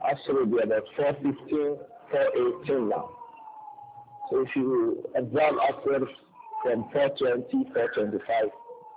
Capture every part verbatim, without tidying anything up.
Asr will be about four fifteen, four eighteen now. So if you observe Asr from four twenty, four twenty-five,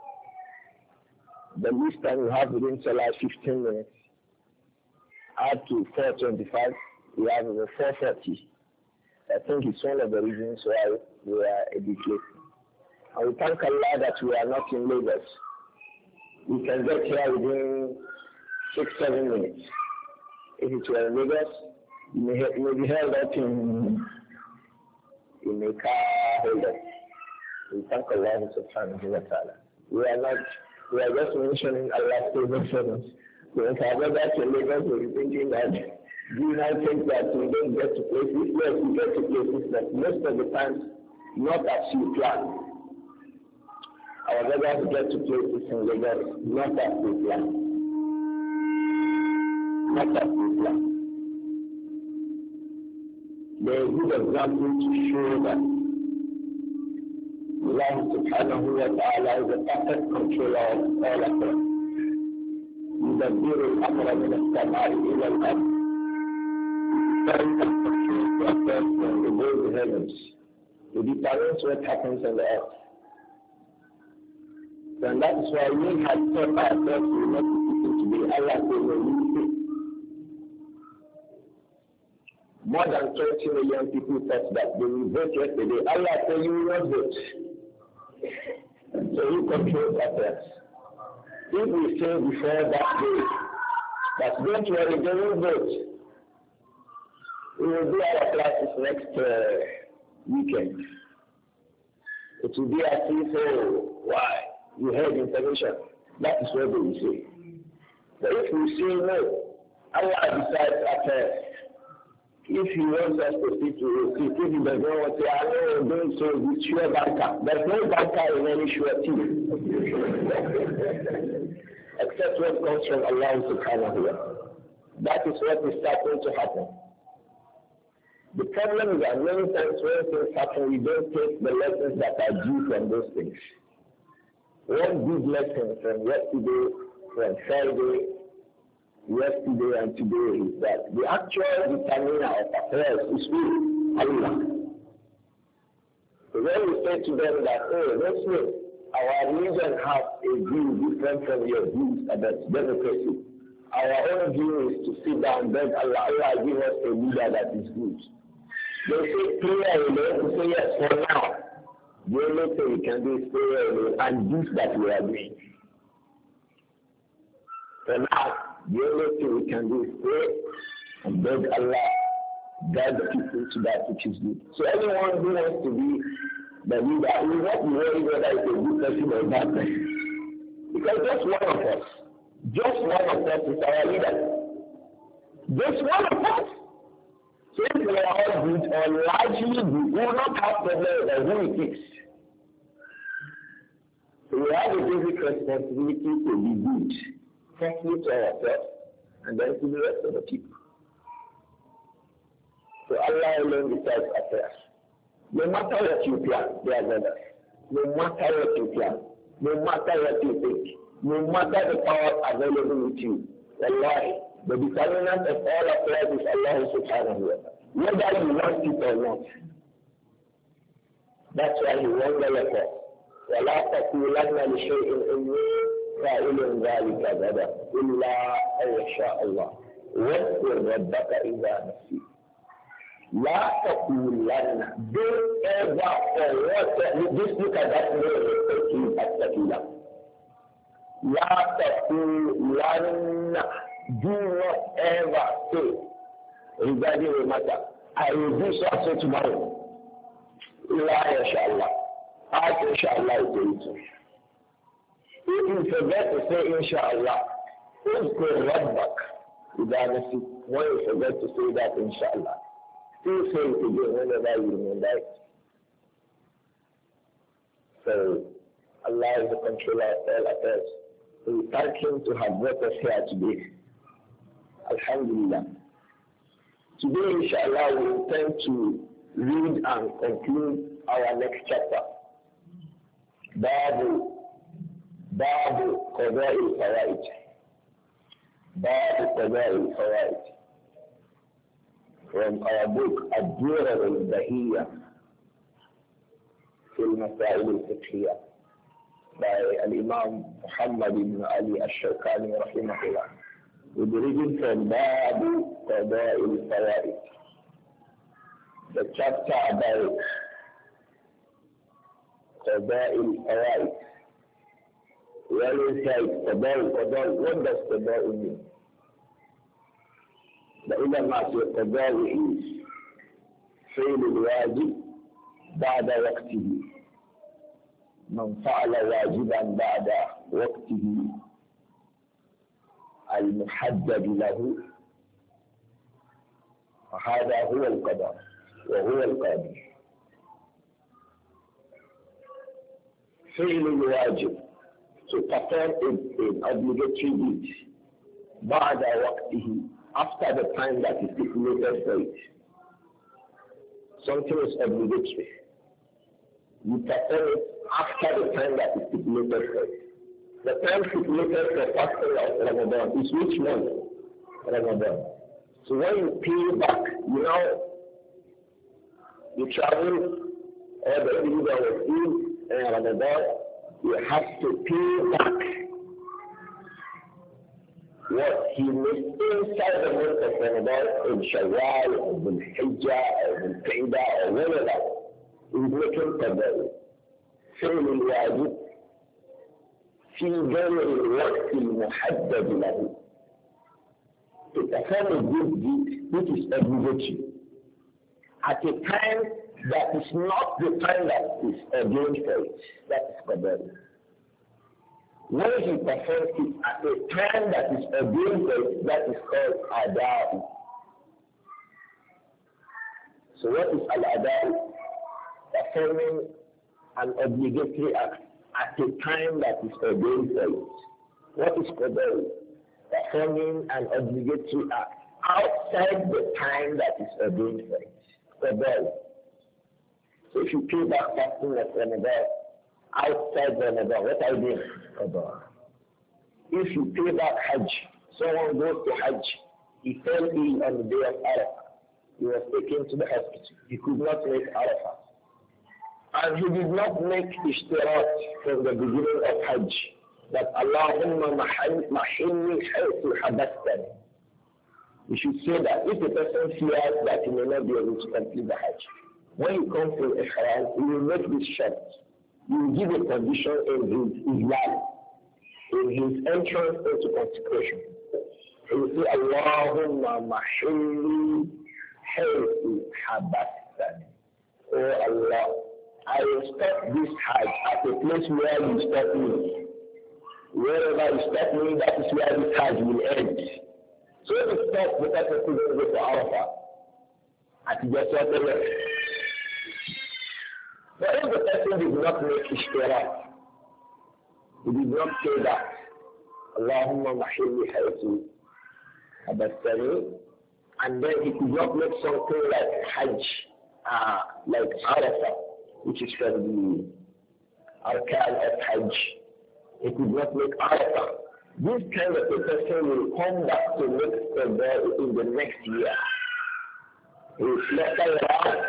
the least time you have within Salah fifteen minutes. Add to four twenty-five, we have over four forty. I think it's one of the reasons why we are a bit late. And we thank Allah that we are not in Lagos. We can get here within six, seven minutes. If it were in Lagos, you may, you may be held up in, in a car holder. We thank Allah subhanahu wa ta'ala. We are not, we are just mentioning Allah's favor for us. When our brothers in Lagos will be thinking that, do you not think that we don't get to places? Yes, we get to places, but most of the times, not as you plan. Our brothers get to places in Lagos, not as we plan. Not as we plan. There is a good example to show that Allah subhanahu wa ta'ala is a perfect controller of all affairs. يدبر الأمر من السماء إلى الأرض. From above the heavens, to determine what happens on the earth. And that is why we had thought ourselves we were not people to be Allah will More than twenty million people thought that they will vote yesterday. Allah said you will not vote. So He controls affairs. If we say before that day, that don't worry, they will vote. We will do our classes next uh, weekend. It will be as if, oh, why? You heard information. That is what they will say. But if we say no, Allah decides affairs. If He wants us to sit, we will sit. If He does not want to say, I know I'm doing so with sure banker. There's no banker in any sure team. Except what comes from Allah subhanahu wa ta'ala. That is what is starting to happen. The problem is that many times when things happen, we don't take the lessons that are due from those things. One big lesson from yesterday, from Friday, yesterday and today is that the actual determiner of affairs is who? Allah. So when we say to them that, oh, listen, our religion has a view different from your views about democracy. Our own view is to sit down, beg Allah, Allah give us a leader that is good. They say prayer alone, we say yes for now. The only thing we can do is prayer alone and this that we are doing. For now, the only thing we can do is pray and beg Allah, guide the people to that which is good. So anyone who wants to be the leader will not be worried whether it's a good person or a bad person. Because just one of us, just one of us is our leader. Just one of us. So if we are all good or largely good, we will not have problems with who it is. So we have a basic responsibility to be good. Firstly to ourselves and then to the rest of the people. So Allah alone decides affairs. No matter what you plan, dear brothers, no matter what you plan, no matter what you think, no matter the power available with you, wallahi, the determinant of all affairs is Allah subhanahu wa ta'ala. Whether you want it or not. That's why He warned the leper. وَلَا تَقُولَنَّ لِشَيْءٍ إِنِّي فَاعِلٌ ذَلِكَ غَدًا إِلَّا أَن يَشَاءَ اللَّهُ وَاذْكُرْ رَبَّكَ إِذَا نَسِيتَ. La taqulanna. Don't ever forget. Just look at that word at Takila. La taqulanna. Do not ever say regarding a matter, I will do so so tomorrow. La inshallah. Ask inshallah to it. If you forget to say inshallah, please go right back. When you forget to say that inshallah, still say it again whenever you remember it. So, Allah is the controller of all affairs. So we thank Him to have brought us here today. Alhamdulillah. Today, inshallah, we intend to read and conclude our next chapter. Babu, Babu Qada'i Fawaid. Babu Qada'i Fawaid. from our book Ad-Dura al-Bahiyya في المسائل الفقهية by Al-Imam Muhammad ibn Ali al-Shawkani rahimahullah. We'll be reading from Babu Qada al-Fawaid, the chapter about Qada al-Fawaid. We always say Qada al-Qada. What does Qada mean? The ulama say Qada is فعل الواجب بعد وقته. من فعل واجبا بعد وقته المحدد له فهذا هو القضاء وهو القاضي. فعل الواجب to perform an obligatory deed بعد وقته, after the time that is stipulated for it. Something is obligatory. You perform it after the time that is stipulated for it. The time stipulated for fasting of Ramadan is which month? Ramadan. So when you pay back, you know, you travel, or the people that were ill in Ramadan, you have to pay back what he missed inside the month of Ramadan in Shawwal, or Dhul Hijjah, or Dhul Qa'dah, or whatever. He's making qada. فعل الواجب في غير الوقت المحدد له. To perform a good deed which is obligatory at a time that is not the time that is ordained for it. That is qada. When he performs it at a time that is ordained for it, that is called adab. So what is al-adab? Performing an obligatory act at a time that is ordained for it. What is qada? Performing an obligatory act outside the time that is ordained for it. Qada. So if you pay back fasting of Ramadan outside Ramadan, what are you doing? Qada. If you pay back Hajj, someone goes to Hajj, he fell ill on the day of Arafah. He was taken to the hospital. He could not make Arafah. And he did not make ishtirat from the beginning of Hajj that Allahumma mahilni haythu habastani. We should say that if a person fears that he may not be able to complete the Hajj, when you come to Ihram, you will make this shart. You will give a condition in his Islam, in his entrance into consecration. You will say Allahumma mahilni haythu habastani. Oh Allah, I will stop this Hajj at a place where you stop me. Wherever you stop me, that is where this Hajj will end. So if you stop, the person could go to Arafah. At the Jannah. But if the person did not make ishtirak, he did not say that, Allahumma mahilli haytu habastani, and then he could not make something like Hajj, uh, like Arafah, which is from the arkan of Hajj. He could not make Arafah. This kind of a person will come back to make qada in the next year. He will slaughter around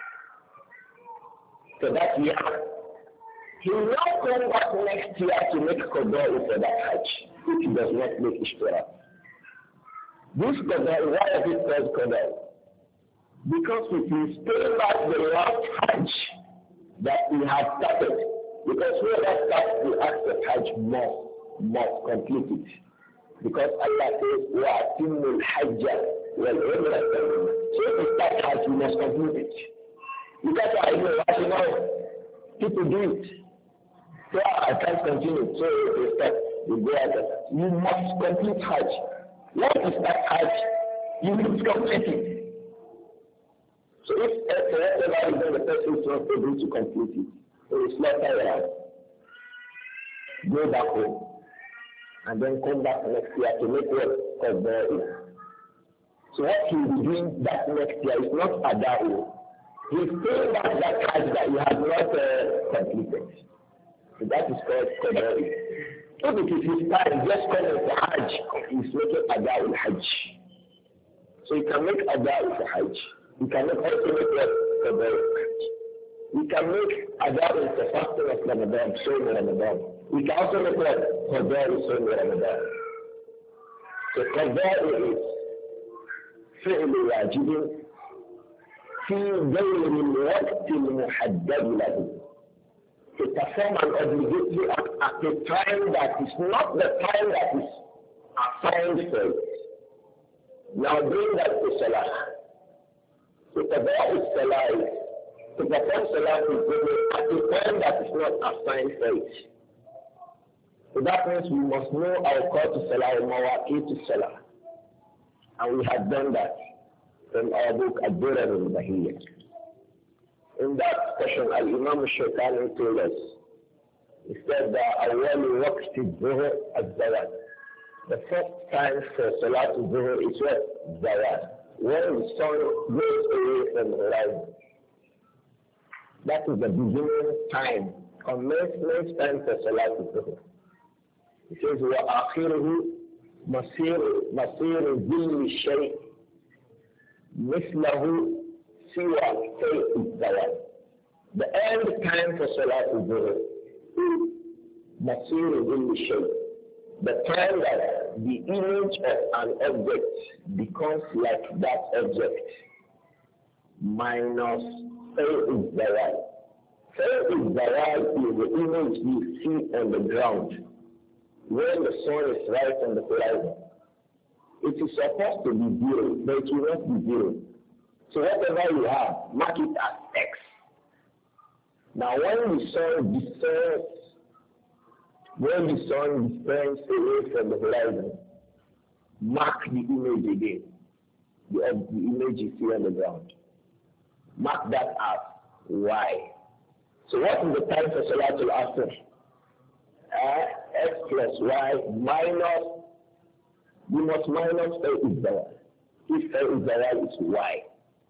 for that year. He will now come back next year to make qada for that Hajj, if he does not make ishtirak. This qada, why is it called qada? Because it is paying back the last Hajj that we have started. Because whoever starts the act of Hajj must, must complete it. Because Allah says, وَأَتِمُّ الْحَجَّ وَالْعُمْرَةَ. So if you start Hajj, you must complete it. Because I know, as you know, people do it. So I can't continue. So they start, they go out. You must complete Hajj. Once you start Hajj, you must complete it. So if whatever the person is not able to complete it, so it's not around. Go back home. And then come back next year to make what qada is. So what he will be doing that next year is not adahu. He's paying back that Hajj that he has not uh, completed. So that is called qada. If it is his time, just coming to Hajj, he's making adahu Hajj. So you can make Adha for Hajj. You can make also make what for the Hajj. We can make Adha for fasting of Ramadan, so Ramadan. We can also make what for the so Ramadan. So Qadha is فعل واجب في غير الوقت المحدد له. To perform an obligatory act at a time that is not the time that is assigned for it. Now bring that to Salah. To perform Salah is to perform Salah is at a time that is not assigned for it. So that means we must know our call to Salah and Mawaqi to Salah. And we have done that from our book Ad-Durar al-Bahiyya. In that session, Al-Imam al-Shawkani told us, he said that أول وقت الظهر الزوال. The first time for Salat al-Zuhr is what? Zawal. When the sun goes away from the horizon. That is the beginning time, commencement time for Salat al-Zuhr. He says, وآخره مصير مصير ظل الشيء مثله سوى شيء الزوال. The end time for Salat al-Zuhr is مصير ظل الشيء. The time that the image of an object becomes like that object minus Sayyid Zawal. Sayyid Zawal is the image you see on the ground when the sun is right on the horizon. It is supposed to be zero, but it will not be zero. So whatever you have, mark it as X. Now when the sun descends When the sun descends away from the horizon, mark the image again. The, uh, the image you see on the ground. Mark that as Y. So what is the time for Salatul Asr? Uh, X plus Y minus, you must minus A is Zawal. If A is Zawal, it's Y.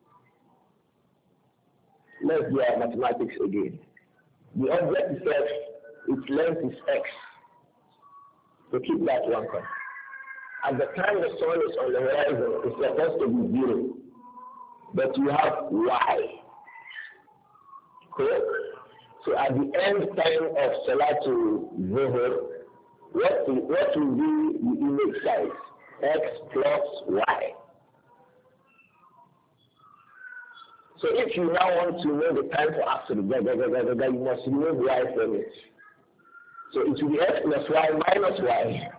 Let's do our mathematics again. The object itself, its length is X. So keep that one constant. At the time the sun is on the horizon, it's supposed to be zero. But you have Y. Correct? So at the end time of Salatul Zuhr, what will, what will be the image size? X plus Y. So if you now want to know the time for Asr, you must remove Y from it. So it will be X plus Y minus Y.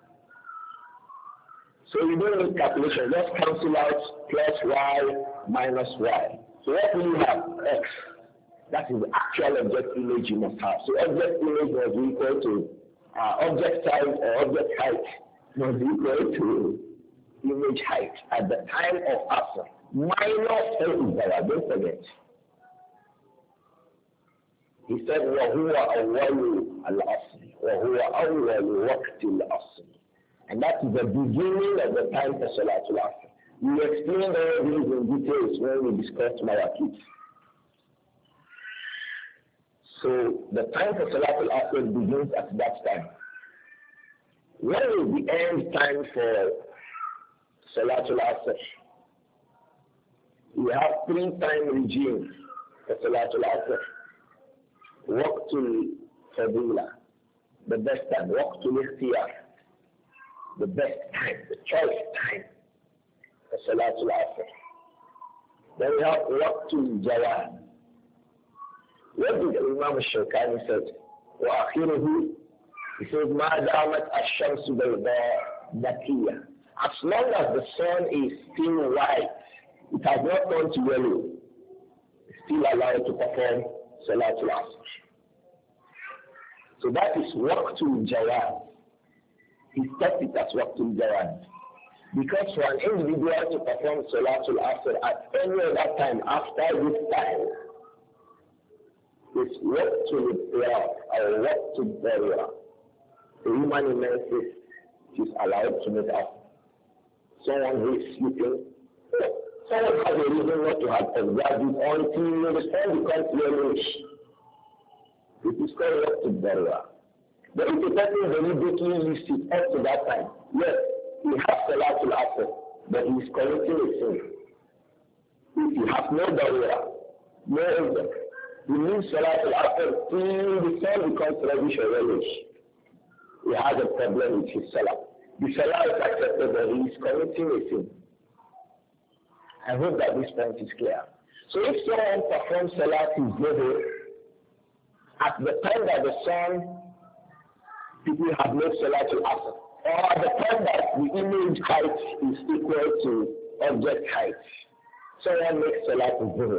So you don't need calculation. Just cancel out plus Y minus Y. So what will you have? X. That is the actual object image you must have. So object image must be equal to uh, object size or object height must be equal to image height at the time of Asr. Minus A is Zawal. Don't forget. He said, وَهُوَ أَوَّلُ الْأَصْلِ وَهُوَ أَوَّلُ وَقْتِ الْأَصْلِ. And that is the beginning of the time for Salatul Asr. We explained all these in details when we discussed Mawaqit. So the time for Salatul Asr begins at that time. When is the end time for Salatul Asr? We have three time regimes for Salatul Asr. Waqtul Fadila, the best time. Waqtul Ikhtiyar, the best time, the choice time for Salatul Asr. Then we have Waqtul Jawad. What did Imam al-Shawkani say? وَأَخِيرُهُ, he says, مَا دَامَتْ الشَّمْسُ بَيْضَاءَ ذَكِيَّةً. As long as the sun is still white, it has not turned to yellow, it's still allowed to perform Salatul Asr. So that is Waqtul Jawad. He set it as Waqtul Jawad. Because for an individual to perform Salatul Asr at any other time after this time, it's Waqtul Iqtiyar or Waqtul Darura. The human in Memphis is allowed to make up. Someone who is sleeping, someone has a reason not to have observed it until the sun becomes yellowish. It is called Waqtul Darura. But if the person deliberately leaves it up to that time, yes, he has Salatul Asr, but he is committing a sin. If he has no darura, no other, he leaves Salatul Asr till the sun becomes reddish or reddish. He has a problem with his salah. The salah is accepted, but he is committing a sin. I hope that this point is clear. So if someone performs Salatul Zuhr at the time that the sun, people have no Salatul Asr, or at the time that the image height is equal to object height, someone makes Salatul Zuhr.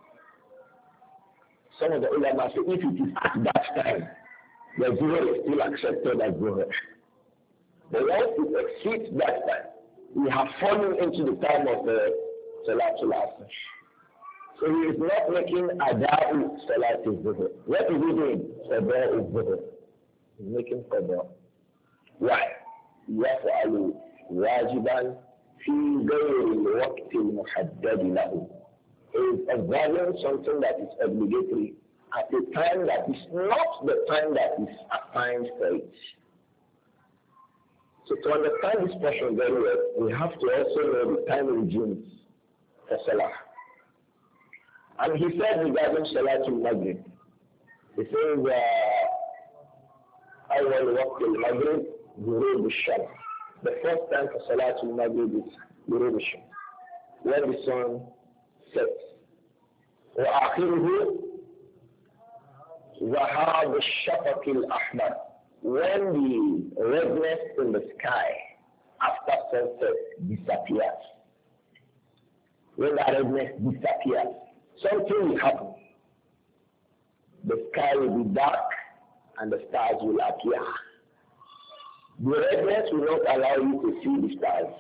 Some of the ulama say if it is at that time, the Zuhr is still accepted as Zuhr. But once it exceeds that time, we have fallen into the time of the Salatul Asr. So he is not making Ada'u Salatul Zuhr. What is he doing? Ada'u Zuhr. He is making Qadha. Why? يفعل واجبا في غير الوقت المحدد له. Is observing something that is obligatory at a time that is not the time that is assigned for it. So to understand this portion very well, we have to also know the time regimes for Salah. And he said regarding Salatul Maghrib, he says, أول وقت المغرب غروب الشمس. The first time for Salatul Maghrib is غروب الشمس, when the sun sets. وآخره ذهاب الشفق الأحمر, when the redness in the sky after sunset disappears. When the redness disappears, something will happen. The sky will be dark and the stars will appear. The redness will not allow you to see the stars.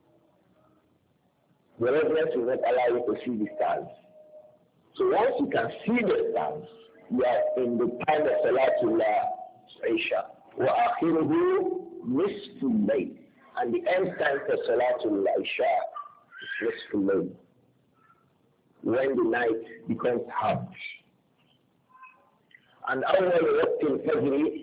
The redness will not allow you to see the stars. So once you can see the stars, you are in the time of Salatul Isha. وَآخِرُهُ نِصْفُ اللَّيْلِ. And the end time for Salatul Isha is نِصْفُ اللَّيْلِ, when the night becomes half. And أول وقت الفجر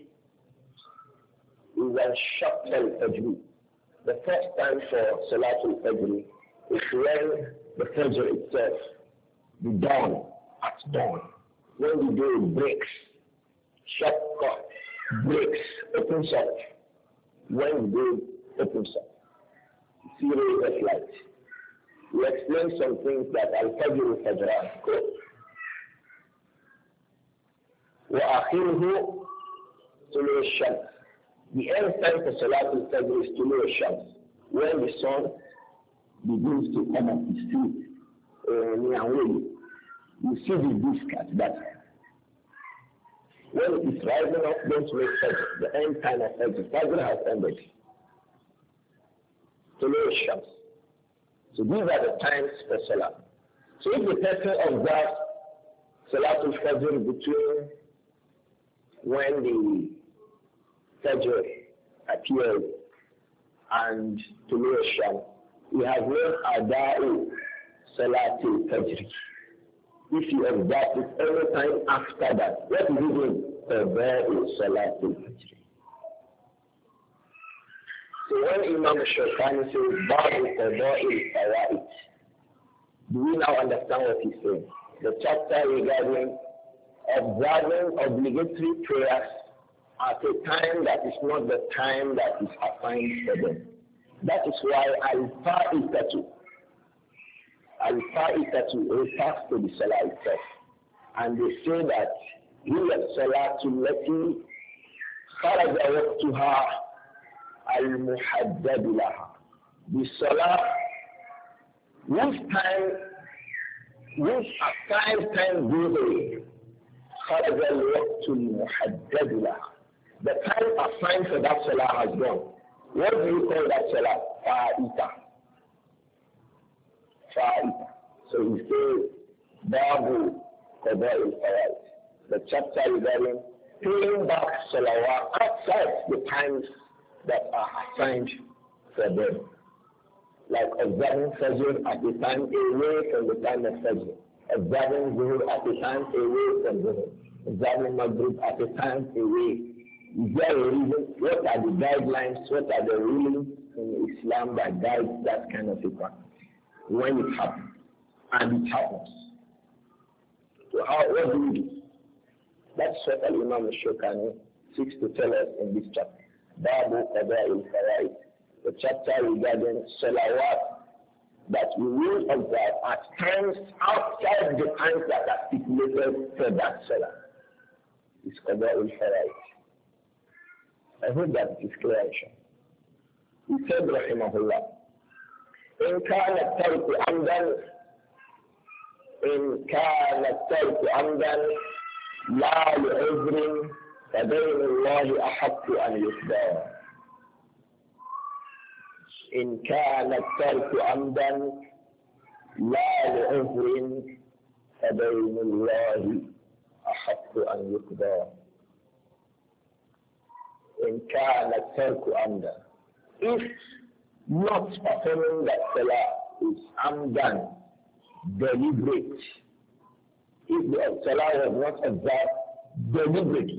is al-shaqq al-fajr. The first time for Salatul Fajr is when the Fajr itself, the dawn, at dawn, when the day breaks, shaqqa, breaks, opens up, when the day opens up, see rays of light. We explain some things that al-fajr al-fajran go. وآخره طلوع الشمس. The end time for Salatul Fajr is طلوع الشمس, when the sun begins to come up its feet. Uh, you see the disk at that time. When it is rising up, don't wait Fajr. The end time of Fajr. Fajr has ended. طلوع الشمس. So these are the times for Salah. So if the person observes Salatul Fajr between when the Fajr appears and Tulu Sham, we have no Ada'u Salatul Fajr. If you observe it any time after that, what is it doing? Ada'u Salatul Fajr. So when Imam Shawkani says, Babu Qada'il Fawaid, do we now understand what he's saying? The chapter regarding observing obligatory prayers at a time that is not the time that is assigned for them. That is why Al-Fa'itatu, Al-Fa'itatu refers to the Salah itself. And they say that هي الصلاة التي خرج وقتها المحدد لها. The Salah whose time, whose assigned time goes away. خرج الوقت المحدد لها. The time assigned for that Salah has gone. What do you call that Salah? Fa'ita. Fa'ita. So he says, Babu Qada'il Fawaid. The chapter regarding paying back Salawat outside the times that are assigned for them. Like observing Fajr at the time away from the time of Fajr. Observing Zuhur at the time away from Zuhur. Observing Maghrib at the time away. Is there a reason? What are the guidelines? What are the rulings in Islam that guides that kind of a practice when it happens. And it happens. So how, what do we do? That's what Al-Imam al-Shawkani seeks to tell us in this chapter. Babu Qada al-Faraid, the chapter regarding salawat that we will observe at times outside the times that are stipulated for that salah. It's Qada al-Faraid. I hope that is clear. He said, Rahimahullah, إن كان الترك عمدا إن كان الترك عمدا لا لعذر فدين الله أحق أن يقضى. إن كان الترك عمدا لا لعذر فدين الله أحق أن يقضى. إن كان الترك عمدا, if not performing that salah is amdan, deliberate. If the salah was not observed deliberately,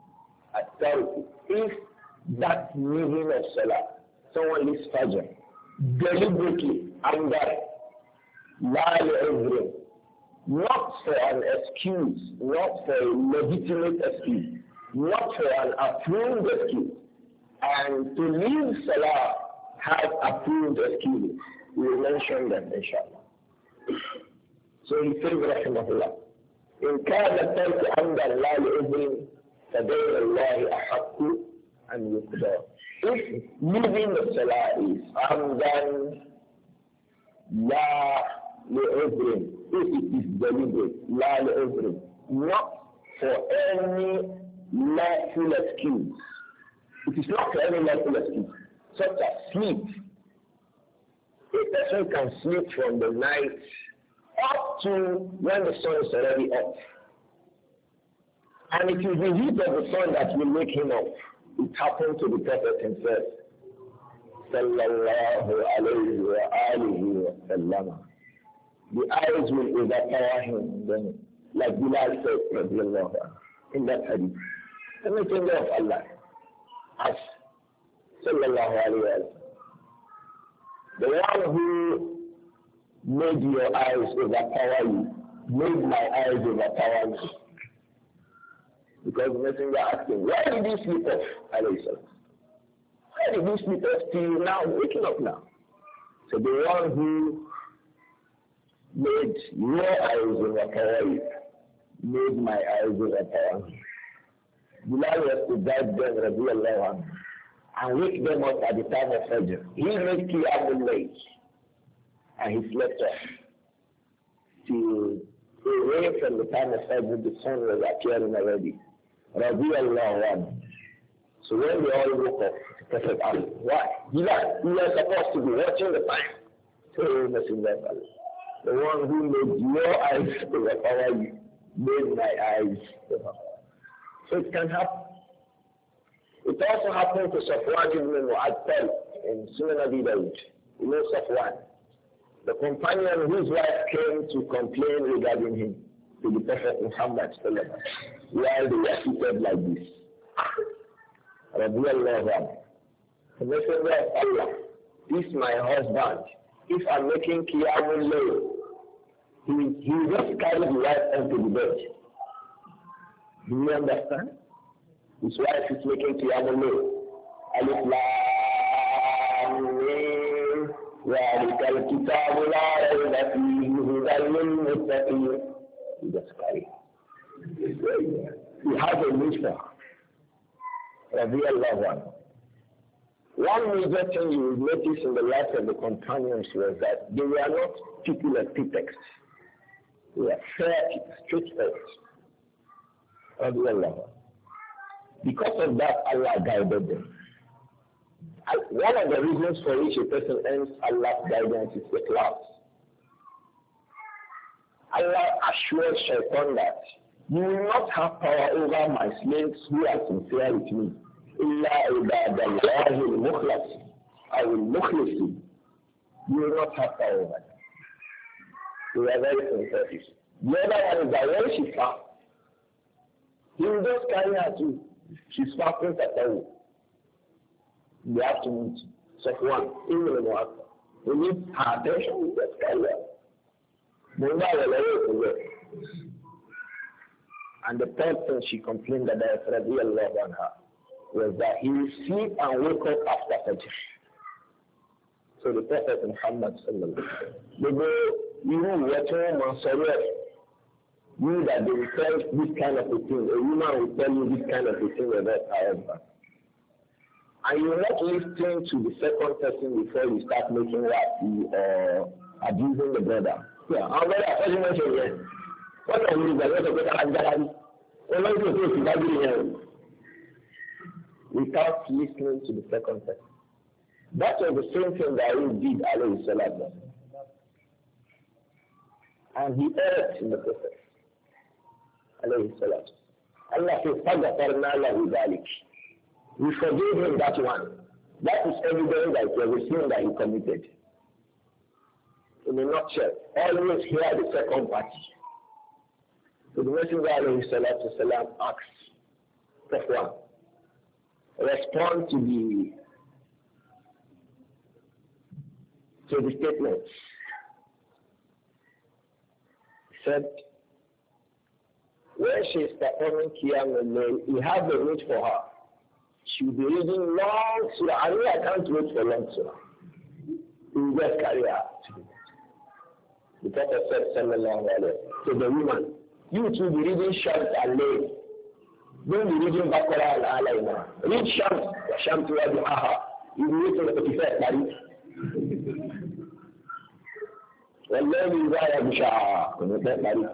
if that leaving of salah, someone leaves fajr deliberately, amdan, la li'udhrin, not for an excuse, not for a legitimate excuse, not for an approved excuse, and to leave salah has approved excuses. We will mention them, inshallah. So he says, Rahimahullah, إن كان الترك عمدا لا لعذر فدين الله أحق أن يقضى. If leaving the salah is عمدا لا لعذر, if it is deliberate, لا لعذر, not for any lawful excuse. It is not for any lawful excuse, such as sleep. A person can sleep from the night up to when the sun is already up. And it is the heat of the sun that will wake him up. It happened to the Prophet himself. Sallallahu alayhi wa alihi wa sallam. The eyes will overpower him, then, like Bilal said, radiallahu anhu, in that hadith. The messenger of Allah, as sallallahu alayhi wa sallam, the one who made your eyes overpower you, made my eyes overpower me. Because the messenger asked him, why did you sleep off, alayhi salam? Why did you sleep off till now, waking up now? So the one who made your eyes overpower you, made my eyes overpower me. Bilal was to guide them, radiallahu anhu, and wake them up at the time of Fajr. He made Qiyamul Layl, and he slept off till away from the time of Fajr, the sun was appearing already. Radiallahu anhu. So when they all woke up, the Prophet asked, why? Bilal, you are supposed to be watching the time. So Messenger of Allah, the one who made your eyes overpower you, made my eyes overpower. So it can happen. It also happened to Safwan ibn Mu'attal in Sunan Abi Dawud. You know Safwan, the companion whose wife came to complain regarding him to the Prophet Muhammad while they were seated like this. Radiallahu anhu. The messenger of Allah, this my husband, if I'm making Qiyamul Layl, he, he will just carry the wife onto the bed. Do you understand? His wife is making Qiyamul Layl. Alif Lam Mim, ذَلِكَ الْكِتَابُ لَا رَيْبَ فِيهِ هُدًى لِلْمُتَّقِينَ. He just carry. He has a mission. Radiallahu anhu. One major thing you will notice in the life of the companions was that they were not people of pretext. They were fair, straightforward. Radiallahu anhu. Because of that, Allah guided them. One of the reasons for which a person earns Allah's guidance is the class. Allah assures Shaitan that you will not have power over my slaves who are sincere with me. Illa ibadallahi al-mukhlasin. I will mukhlasin. You will not have power over them. You are very sincere. The other one is that when she fasts, he will just carry her to. She's fasting at all. The afternoon. Safwan, even in what we need her attention, we get carried away. And the third thing she complained about radiallahu anha was that he will sleep and wake up after Fajr. So the Prophet Muhammad sallallahu alaihi wasallam, you know what you that they will tell this kind of a thing, a woman will tell you this kind of a thing about her husband. And you are not listening to the second person before you start making wafi or abusing the brother. Yeah, I'm very afraid mention yes. What are you going to get? Without listening to the second person. That was the same thing that he did, alayhi salatu. And he erred in the process. Alayhi salatu. Allah says, فَغَفَرْنَا لَهُ ذَلِكِ. We forgave him that one. That is evidence that it was a sin that he committed. In a nutshell, always hear the second party. So the Messenger alayhi salatu salam asks, first one, respond to the to the statement. He said, when she is performing Qiyam al-Layl, he has a need for her. She will be reading long surah. I mean, I can't wait for long surah. He will just carry her to do that. The Prophet said, sallallahu alayhi wa sallam, to the woman, you too be reading Shams and Layl. Don't be reading Baqarah and Al-Imran. Read Shams, Shams wa du'aha. You will wait for the thirty-first Tariq. والليل إذا يغشى كنت مريض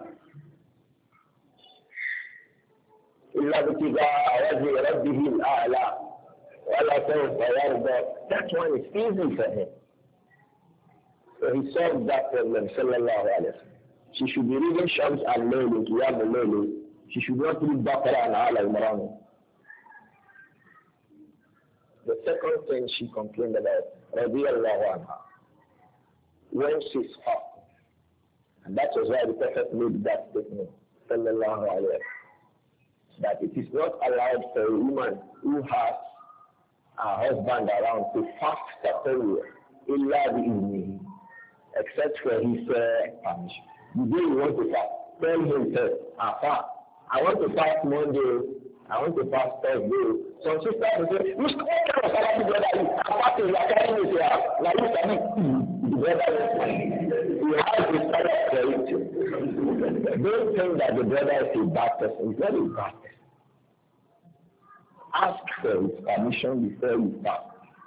إلا ابتغاء وجه ربه الأعلى ولا سوف يرضى. That one is easy for him. So he solved that problem, sallallahu alayhi wa sallam. She should be reading Shams and Layl in Qiyam al-Layl. She should not read Baqarah and Al-Imran. The second thing she complained about, radiyallahu anha, when she's up. And that was why the Prophet made that statement, sallallahu alayhi wa sallam, that it is not allowed for a woman who has a husband around to fast taqawwa illa bi'iznihi, except for his uh, permission. The day you want to fast, tell him first, ah, fast. I want to fast Monday, I want to fast Thursday. Some sisters will say, you should what kind of salary brother is? I'm fasting, you are carrying me here. Like you can eat the brother is you have to start for it. Don't think that the brother is a bad person. He's not a bad person. Ask for his permission before you fast.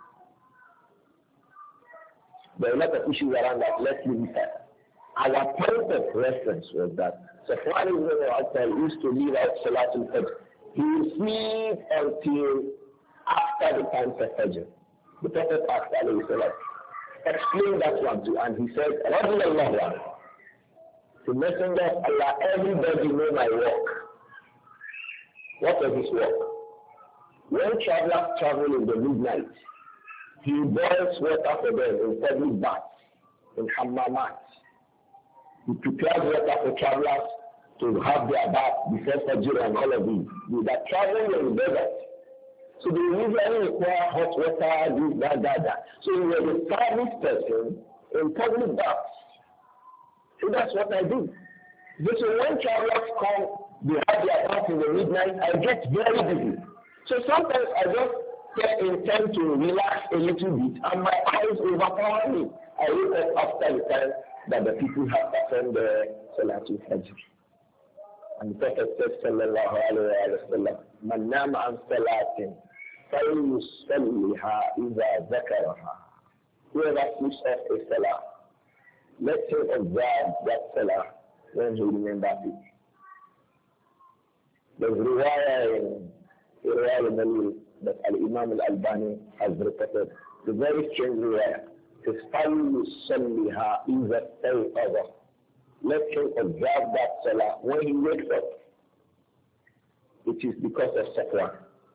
There are a lot of issues around that. Let's leave it at. Our point of reference was that Safwan ibn Mu'attal used to leave out Salatul Fajr. He would sleep until after the time of Fajr. The Prophet asked alayhi salam, explain that one too, and he said, Radiyallahu anhu, the Messenger of Allah, everybody know my work. What was his work? When travelers travel in the midnight, he boils water for them in public baths, in hammamat. He prepares water for travelers to have their bath before Fajr and all of these. They are traveling in the desert. So they usually require hot water, this, that, that, that. So he was a service person in public baths. So that's what I do. So when travelers come, they have their bath in the midnight, I get very busy. So sometimes I just get intend to relax a little bit and my eyes overpower me. I wake up after the time that the people have performed the Salatul Fajr. And the Prophet said, sallallahu alayhi wa sallam, man nama an salatin, falyusalliha idha zakaraha. Whoever sleeps off a salah, let him observe that salah when he remembers it. There's riwayah in Riwayah al-Malil that Al-Imam al-Albani has reported. The very strange riwayah. فَلْيُصَلِّهَا إِذَا اسْتَيْقَظَ. Let him observe that salah when he wakes up. It is because of Safwan.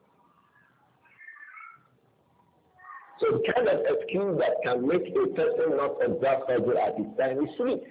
So the kind of excuse that can make a person not observe Fajr at his time is sleep.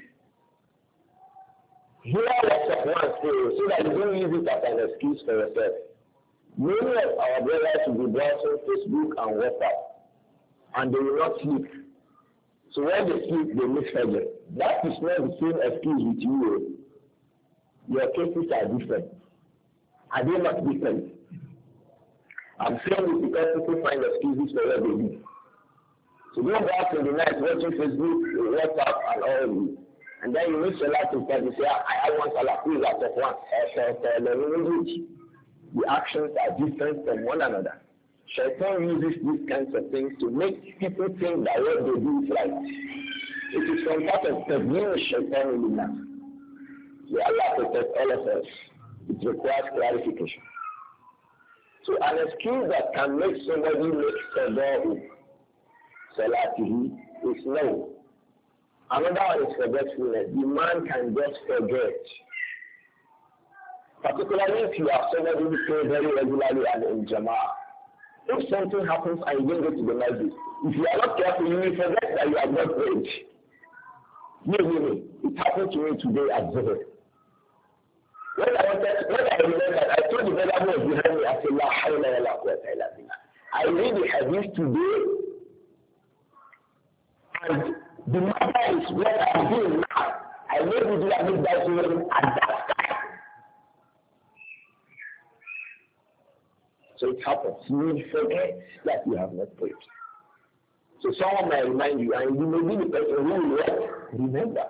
Hear what Safwan says so that you don't use it as an excuse for yourself. Many of our brothers will be browsing Facebook and WhatsApp and they will not sleep. So when they sleep, they miss Fajr. That is not the same excuse with you. Your cases are different. Are they not different? I'm saying this because people find excuses for what they do. So don't go out in the night watching Facebook, WhatsApp, and all of this. And then you miss a lot of times. You say, I, I want Salah, please, out of one. The actions are different from one another. Shaitan uses these kinds of things to make people think that what they do is right. It is from part of the view Shaitan in the May Allah protect all of us. It requires clarification. So an excuse that can make somebody make Salah Salatihi is no. Another one is forgetfulness. The man can just forget. Particularly if you are somebody who prays very regularly and in Jama'ah. If something happens and you don't go to the masjid, if you are not careful, you will forget that you have not prayed. No, no, no. It happened to me today at Zuhur. When I wanted, when I remembered, I told the brother who was behind me, I said, La hawla wa la quwwata illa billah. I read the hadith today, and the matter is what I'm doing now. I made it do a big Zuhur at that time. So it happens. You will forget that you have not prayed. So someone may remind you, and you may be the person who will not remember.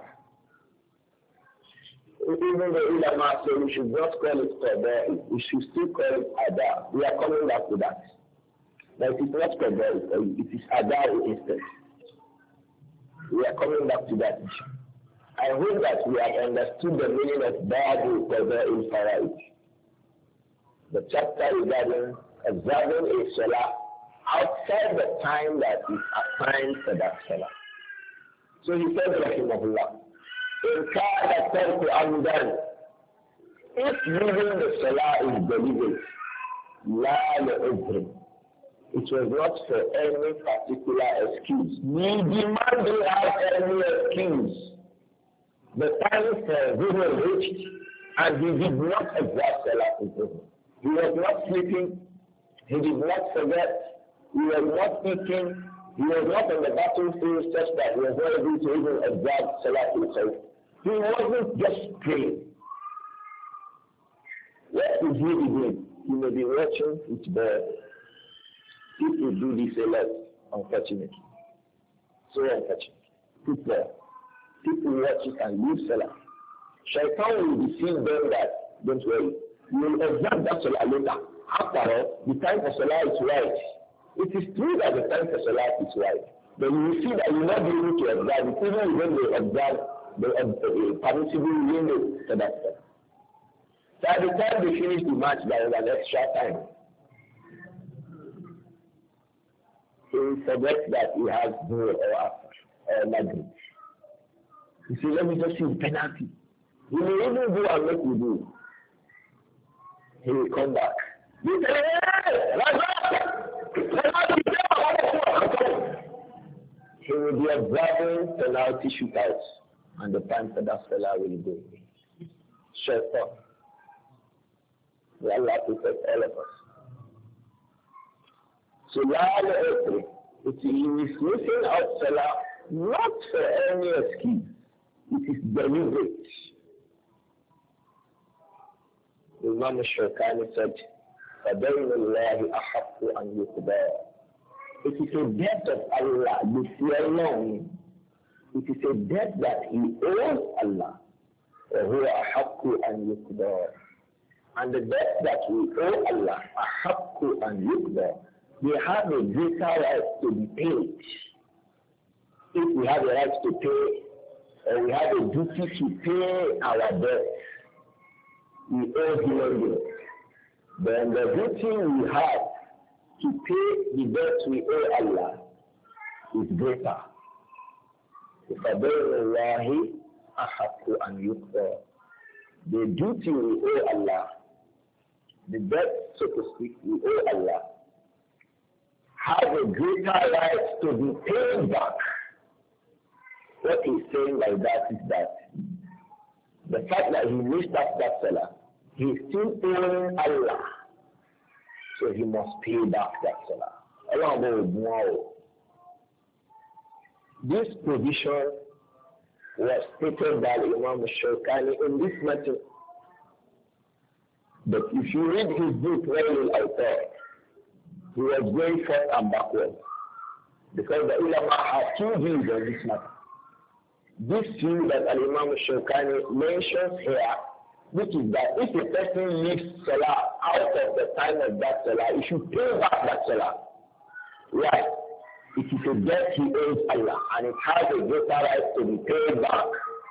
Even the ulama say we should not call it qada, we should still call it ada. We are coming back to that. But it is not qada, it is ada instead. We are coming back to that issue. I hope that we have understood the meaning of babu qada in faraid. The chapter regarding observing a salah outside the time that is assigned for that salah. So he said, rahimahullah, in kana tarku amdan, if leaving the salah is deliberate, la le'udhrin, it was not for any particular excuse. We demand to have any excuse. The time for Zuhur reached, and he did not observe salah in Zuhur. He was not sleeping, he did not forget, he was not eating, he was not on the battlefield such that he was not able to even observe Salatul Khawf. He wasn't just praying. What is he doing? He may be watching football. People do this a lot, unfortunately. So unfortunately. Football. People watch it and leave Salah. Shaitan will deceive them that, don't worry, you will observe that Salah later. After all, the time for Salah is right. It is true that the time for Salah is right. But you will see that you will not be able to observe it, even when they observe the uh, permissible window for that Salah. So at the time they finish the match, there is an extra time. He will forget that he has Dhuhr or Asr or Maghrib. He says, let me just see the penalty. He may even go and make you do. He will come back. He will be observing penalty shootouts, and the time for that fella will go. Shut up. May Allah protect all of us. So, it is missing out Salah not for any excuse. It is deliberate. Imam Shawkani said, فَبَيْنَ اللَّهِ أَحَقُّ أَنْ يُقْبَرَ. It is a debt of Allah, the fear alone. It is a debt that he owes Allah. وَهُوَ أَحَقُّ أَنْ يُقْبَرَ. And the debt that we owe Allah, أَحَقُّ أَنْ يُقْبَرَ, we have a greater right to be paid. If we have a right to pay, or we have a duty to pay our debt, we owe human beings. Then the duty we have to pay the debt we owe Allah is greater. فَبَيْنَ اللَّهِ أَحَقُّ أَنْ يُقْضَى. The duty we owe Allah, the debt, so to speak, we owe Allah, have a greater right to be paid back. What he's saying like that is that the fact that he missed out that seller, he is still owing Allah. So he must pay back that seller. Allah will know. This position was stated by Imam Shawkani in this matter. But if you read his book, Rail al-Awtar, he was going forth and backward. Because the ulama have two views on this matter. This view that Imam Shawkani mentions here, which is that if a person leaves Salah out of the time of that Salah, he should pay back that Salah. Why? It is a debt he owes Allah, and it has a greater right to be paid back.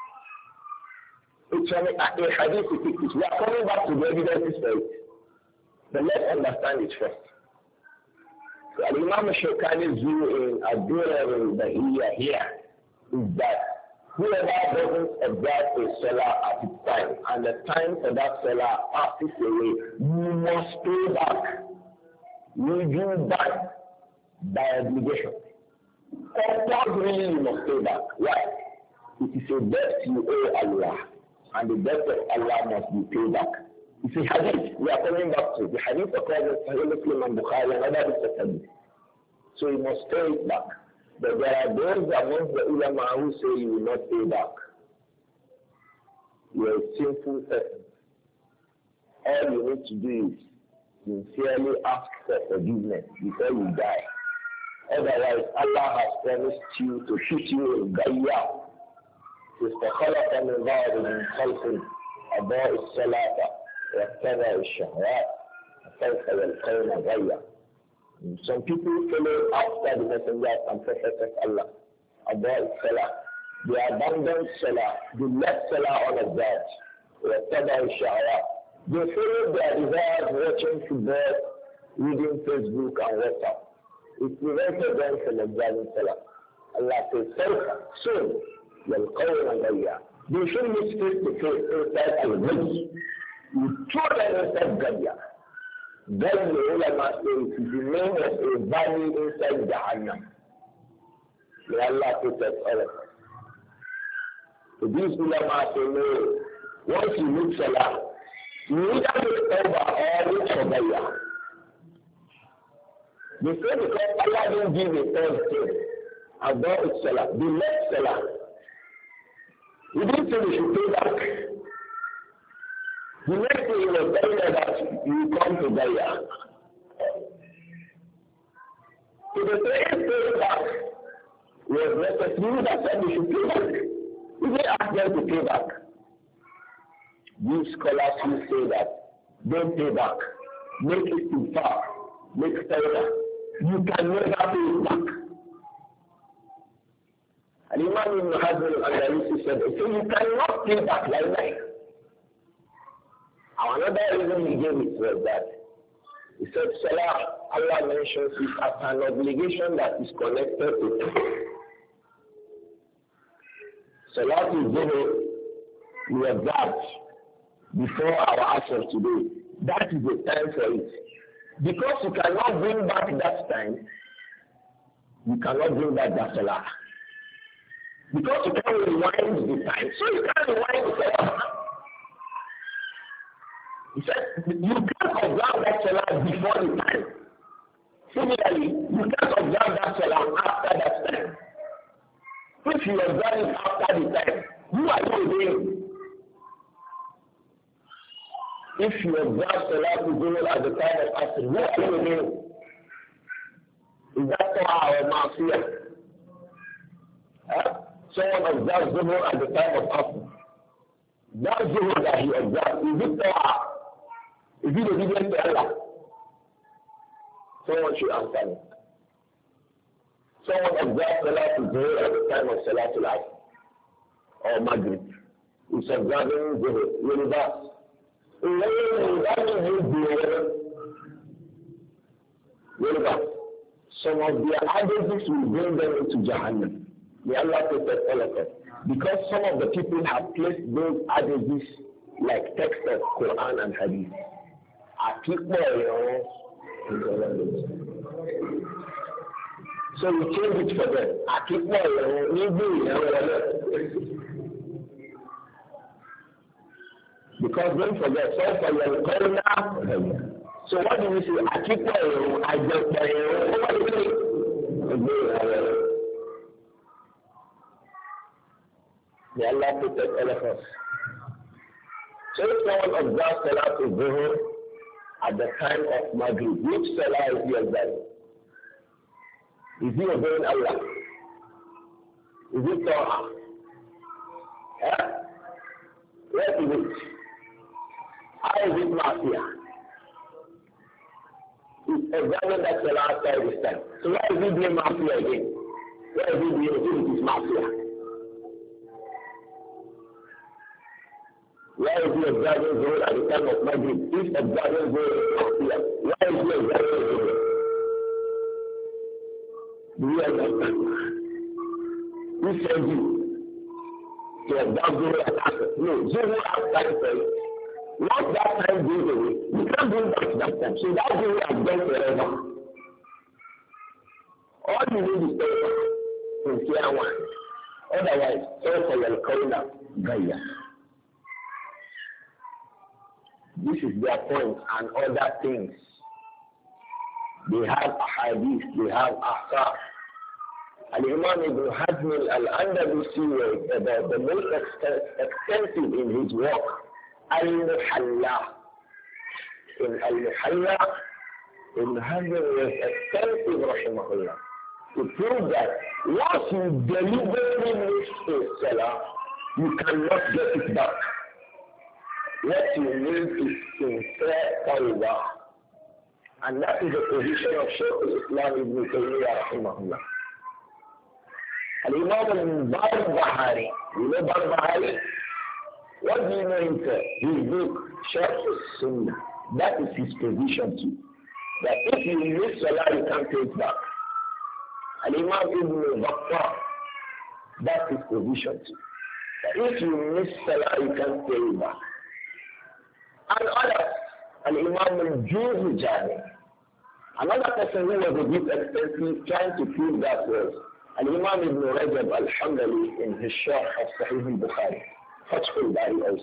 It's from a, a hadith, it is. We are coming back to the evidence for it. But let's understand it first. So Imam Shawkani's view in Ad-Durar al-Bahiyya here is that whoever doesn't observe a Salah at its time, and the time for that Salah passes away, you must pay back. You do that by obligation. Compulsorily you must pay back. Why? It is a debt you owe Allah, and the debt of Allah must be paid back. It's a hadith. We are coming back to the hadith occurs in Sahih Muslim and Bukhari and other hadith. So you must pay it back. But there are those amongst the ulama who say you will not pay back. You are a sinful person. All you need to do is sincerely ask for forgiveness before you die. Otherwise, Allah has promised you to shoot you in Gaya. فَخَلَقَ مِنْ بَعْضِ مِنْ خَلْقٍ أَضَاءُ الصَّلَاةَ وَاتَّبَعُوا الشَّهَوَاتِ فَسَوْفَ يَلْقَوْنَ غَيًّا. Some people follow after the messengers and prophets of Allah. About Salah. They abandoned Salah. They left Salah unobserved. وَاتَّبَعُوا الشَّهَوَاتِ. They follow their desires, watching football, reading Facebook and WhatsApp. It prevented them from observing Salah. Allah says, Sawfa, soon, يَلْقَوْنَ غَيًّا. They should meet face to face inside al-Ghayy. You throw them inside Gaya. Then the ulama say it is the name of a valley inside Jahannam. May Allah protect all of us. So these ulama say no. Once you meet Salah, you either make over or look for Gaya. They say because Allah didn't give a third thing about Salah, they left Salah. He didn't say we should pay back. The next thing he was telling us that you come to Gaya. So the second pay back was necessary that said we should pay back. We didn't ask them to pay back. These scholars will say that don't pay back. Make it too far. Make it further. You can never pay it back. And Imam Ibn Hazm al-Andalusi said, so you cannot pay back like that. Another reason he gave it was that he said, Salah, Allah mentions it as an obligation that is connected to time. Salah is given, we observe before our Asr today. That is the time for it. Because you cannot bring back that time, you cannot bring back that Salah. Because you can't rewind the time, so you can't rewind the Salah. He said, you can't observe that Salah before the time. Similarly, you can't observe that Salah after that time. If you observe it after the time, you are not obeying. If you observe Salah to go at the time of Asr, you are not obeying. Is that Salah or Ma'asiyah? Huh? Someone observes Zuhur at the time of Asr. That Zuhur that he observed, is it Salah? Is it obedient to Allah? Someone should answer me. Someone observes Salah to Zuhur at the time of Salah to Asr or Maghrib. He's observing Zuhur. Universe. Universe. Some of their adages will bring them into Jahannam. May Allah protect all of us. Because some of the people have placed those adages like text of Quran and Hadith. So we change it for them. Because don't forget, so for your corner. So what do we say? Akiko, I just what do we say? May Allah protect all of us. So if someone observes Salah to Zuhur at the time of Maghrib, which Salah is he observing? Is he obeying Allah? Is it Torah? Yeah? Where is it? How is it Mafia? He's observing that Salah outside this time. So why is he doing Mafia again? Where is he doing it? It is Mafia. Why is he observing Zuhur at the time of Maghrib? If observing Zuhur is Mafia, why is he observing Zuhur? Do you understand? Who said you to observe Zuhur at Asr? No, Zuhur at time for you. Once that time goes away, you can't go back to that time. So that Zuhur has gone forever. All you need is paper from tier one. Otherwise, all for your corner, Gaia. This is their point and other things. They have hadith, they have ahkam. Al-Imam Ibn Hazm al-Andalusi was about the most extensive in his work, Al-Muhalla. In Al-Muhalla, Ibn Hazm was extensive, rahimahullah, to prove that once you deliberately miss a salah, you cannot get it back. What you need is sincere tawbah. And that is the position of Shaykh al-Islam Ibn Taymiyyah rahimahullah. Al-Imam al-Barbahari, you know Barbahari? What do you know him for? His book, Sharh al-Sunnah. That is his position too. That if you miss Salah, you can't take back. Al-Imam Ibn Battah, that is his position too. That if you miss Salah, you can't take back. And others, Al-Imam al-Juzjani, another person who was a bit expensive trying to prove that was Al-Imam Ibn Rajab al-Hanbali in his Sharh of Sahih al-Bukhari, Fath al-Bari also.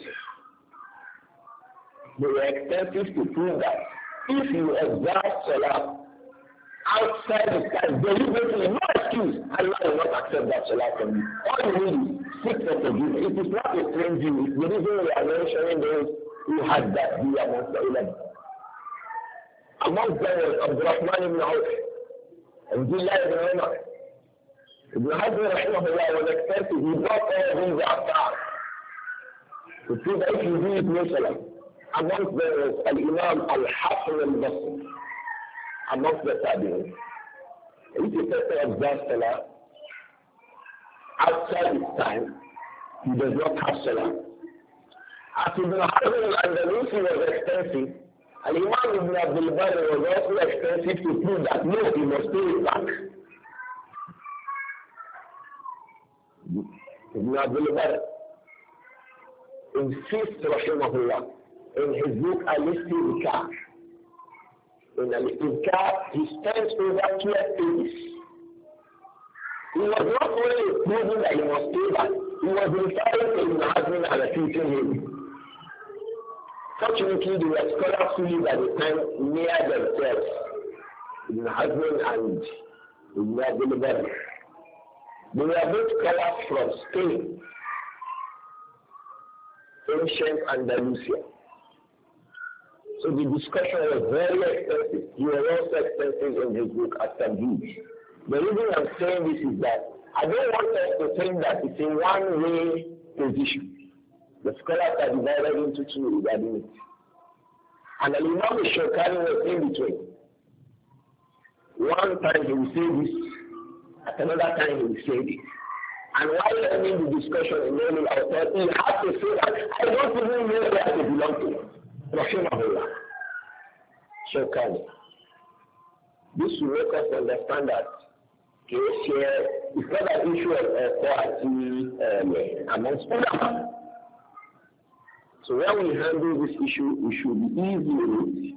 They were expensive to prove that if you observe Salah outside the time, deliberately, no excuse, Allah will not accept that Salah from you. All you need is seek for forgiveness. It is not a strange view. It's the reason we are mentioning those who had that view amongst the eleven. Amongst them was Abdurrahman ibn Auf, Abdullah ibn Umar. Ibn Hazm rahimahullah was expensive. He brought all these after to prove that if you do it, no salah. Amongst them was Al-Imam Al-Hasan al-Basri. Amongst the Tabi'in. If you person observes salah outside his time, he does not have salah. As Ibn Hazm al-Andalusi was expensive, Al-Imam Ibn Abdul Bari was also expensive to prove that no, he must pay it back. Ibn Abdul Bari insists, rahimahullah, in his book Al-Istizkar. In Al-Istizkar, he spent over twelve pages. He was not only proving that he must pay back, he was referring to Ibn Hazm and refuting him. Fortunately, there were scholars who lived at the time near themselves, Ibn Hazm and Ibn Abdul Bari. They were both scholars from Spain, ancient Andalusia. So the discussion was very extensive. He was also extensive in his book At-Tamheed. The reason I'm saying this is that I don't want us to think that it's a one-way position. The scholars are divided into two regarding it. And Al-Imam al-Shawkani was in between. One time he will say this, at another time he will say this. And while ending the discussion in Nail al-Awtar, he has to say that I don't even know where to belong to. Rahimahullah. Shawkani. This will make us understand that it's not an issue of authority um, amongst ulama. So when we handle this issue, we should be easy with it.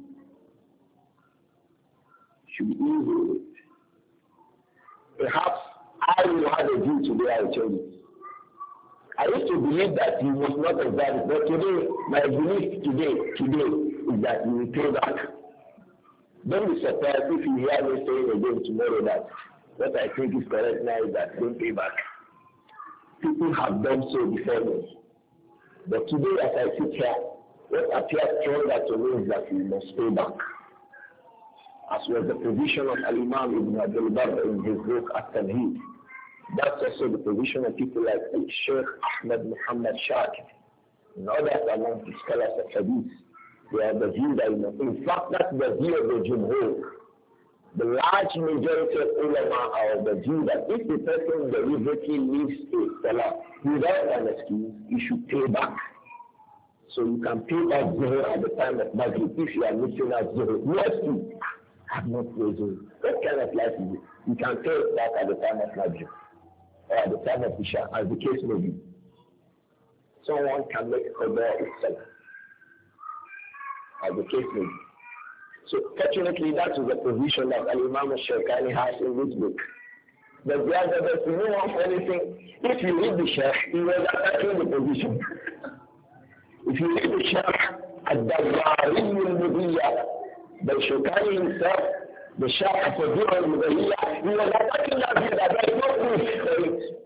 Should be easy with it. Perhaps I will have a view today, I will tell you. I used to believe that you must not observe it, but today, my belief today, today, is that you will pay back. Don't be surprised if you hear me saying again tomorrow that what I think is correct now is that don't pay back. People have done so before me. But today, as I sit here, what appears stronger to me is that we must pay back. As was the position of Al-Imam Ibn Abdul Barr in his book At-Tamheed. That's also the position of people like Sheikh Ahmed Muhammad Shakir and others among the scholars of Hadith. They are the view that, in fact, that's the view of the Jumhur. The large majority of ulama are of the view that if the person deliberately leaves a salah without an excuse, you should pay back. So you can pay back Zuhr at the time of Maghrib if you are missing out Zuhr. No excuse. I have not paid Zuhr. What kind of life is it? You can pay it back at the time of Maghrib or at the time of Isha, as the case may be. Someone can make a qada itself, as the case may be. So fortunately, that is the position that Al-Imam al-Shawkani has in this book. But the other does no one for anything. If you read the Shaykh, he was attacking the position. If you read the Shaykh, Ad-Dawari al-Mudiyya, the Shawkani himself, the Shaykh of Fadil al-Mudiyya, he was attacking that view that there is no proof for it.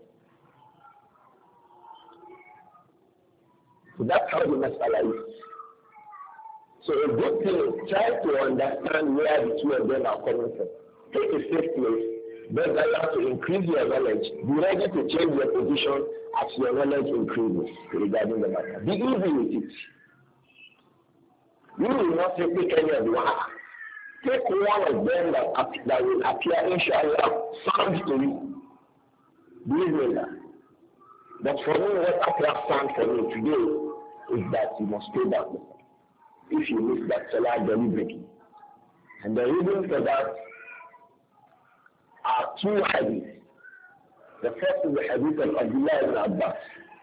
So that's how the mas'ala is. So a good thing is try to understand where the two of them are coming from. Take a safe place, beg Allah to increase your knowledge. Be ready to change your position as your knowledge increases regarding the matter. Be easy with it. You will not take any of them. Take one of them that, that will appear, inshallah, sound to you. Believe me that. But for me, what appears sound for me today is that you must pay back. If you miss that salah deliberately. And the reason for that are two hadiths. The first is the hadith of Abdullah ibn Abbas.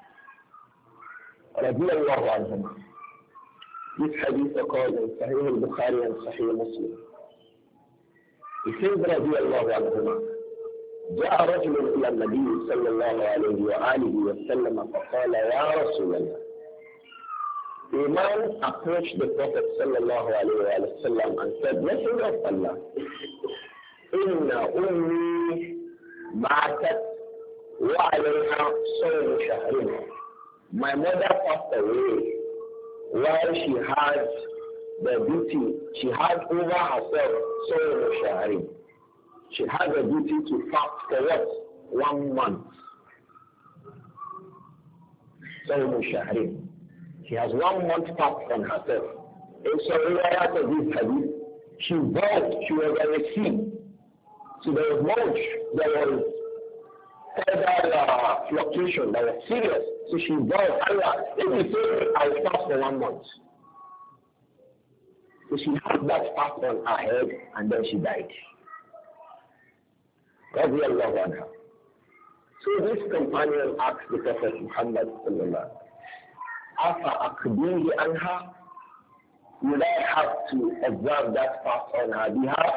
Radiyallahu anhum. This hadith occurs in Sahih al-Bukhari and Sahih Muslim. He says radiyallahu anhum. جاء رجل إلى النبي صلى الله عليه وآله وسلم فقال يا رسول الله. A man approached the Prophet sallallahu alayhi wa sallam and said, Messenger of Allah, Inna ummi ma'atat wa alayha sawm shahrin. My mother passed away while she had the duty, she had over herself sawm shahrin. She had the duty to fast for what? One month. Sawm shahrin. She has one month fast on herself. In some riwayat of this hadith, she vowed she was on a sea. So there was much, there was further uh, fluctuation, that was serious. So she vowed, Allah, if you say I will fast for one month. So she had that fast on her head and then she died. Radiallahu anha. So this companion asked the Prophet Muhammad sallallahu alaihi wasallam, Afa akbihi anha, will I have to observe that fast on her behalf?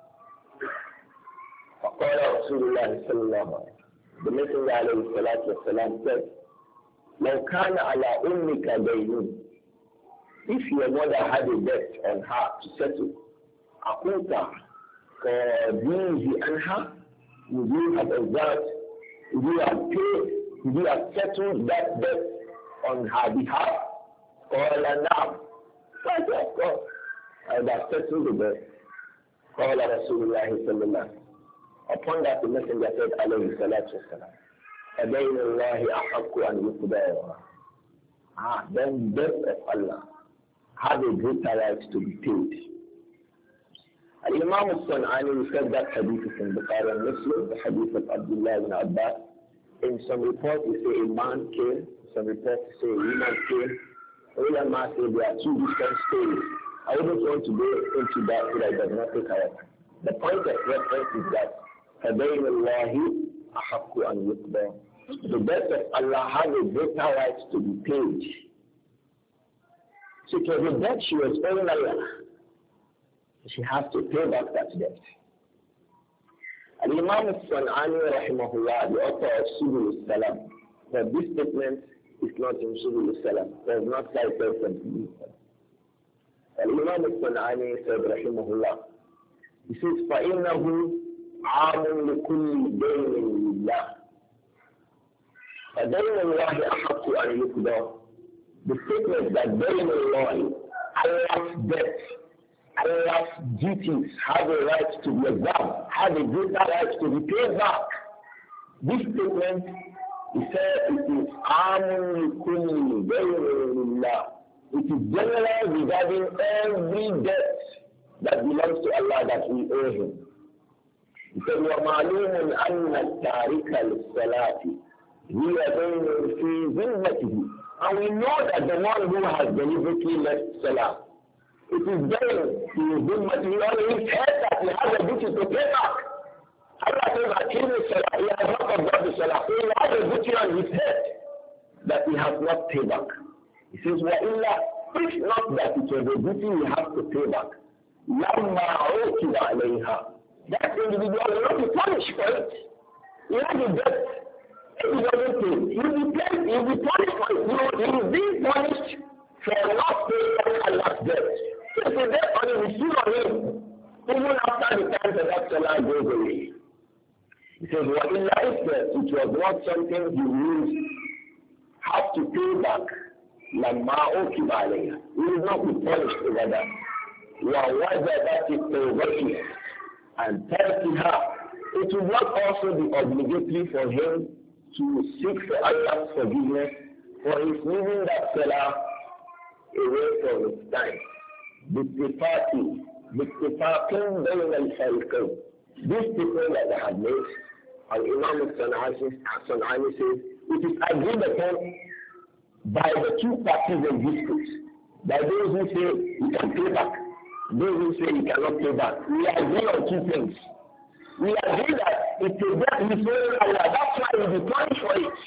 فقال رسول الله صلى الله عليه وسلم. The Messenger عليه الصلاة والسلام said, لو كان على أمك دين, if your mother had a debt on her to settle, أكنت قاضيه عنها, would you have observed, would you have paid, would you have settled that debt on her behalf? قال نعم. Yes, of course. I would have settled the debt. قال رسول الله صلى الله عليه وسلم. Upon that, the Messenger said, alayhi salatu wasalam, أَدَيْنُ اللَّهِ أَحَقُّ أَنْ يُقْضَى. Ah, then the debt of Allah have a greater right to be paid. Al-Imam al-San'ani said that hadith is in Bukhari and Muslim, the hadith of Abdullah ibn Abbas. In some reports, they say a man came. Some reports say a woman came. Ulama say there are two different stories. I wouldn't want to go into that so that it does not take our time. The point of reference is that فَبَيْنَ اللَّهِ أَحَقُّ أَنْ يُقْضَى. The debt of Allah has a greater right to be paid. So it was a debt she was owing Allah. She has to pay back that debt. And Imam al-San'ani rahimahullah, the author of Subul al-Salam, that this statement is not in Subul al-Salam. It was not cited from Subul al-Salam. And Imam al-San'ani said rahimahullah, he says, فَإِنَّهُ عَامٌ لِكُلِّ دَيْنٍ لِلَّهِ. فَدَيْنُ اللَّهِ أَحَقُّ أَنْ يُقْضَى. The statement that دَيْنُ اللَّهِ, Allah's debt, Allah's duties have a right to be examined, have a greater right to be paid back. This statement, he said, it is amun kulli daynulillah. It is general regarding every debt that belongs to Allah that we owe him. He said, وَمَعْلُومٌ أَنَّ التَّارِكَ لِلصَّلَاةِ هِيَ دَيْنٌ فِي ذِمَّتِهِ. And we know that the one who has deliberately left Salah, it is then he is doing material on his head that he has a duty to pay back. Allah says that in the Salah, he has not observed the Salah, so he has a duty on his head that he has not paid back. He says, وَإِلَّا, if not that it was a duty he has to pay back, لَمَّا عُوْكِبَ عَلَيْهَا, that individual will not be punished for it. He has a debt. If he doesn't pay, he will be paid, he will be punished for it. He will be punished for not paying back Allah's debt. So if the debt on him is still on him, even after the time that that Salah goes away. He says, well, in life, it was not something he will have to pay back. لَمَّا أُوْكِبَ عَلَيْهَا. He will not be punished over that. وَوَجَدَتِ التَّوْبَةِ and تَرْكِهَا. It will not also be obligatory for him to seek for Allah's forgiveness for his leaving that Salah away from its time. بِاتِّفَاقٍ بِاتِّفَاقٍ بَيْنَ الْفَرِيقَيْنِ. This statement that I have made, and Imam San'ani says, it is agreed upon by the two parties in dispute. By those who say you can pay back, those who say you cannot pay back. We agree on two things. We agree that it's a debt before Allah. That's why we will be punished for it.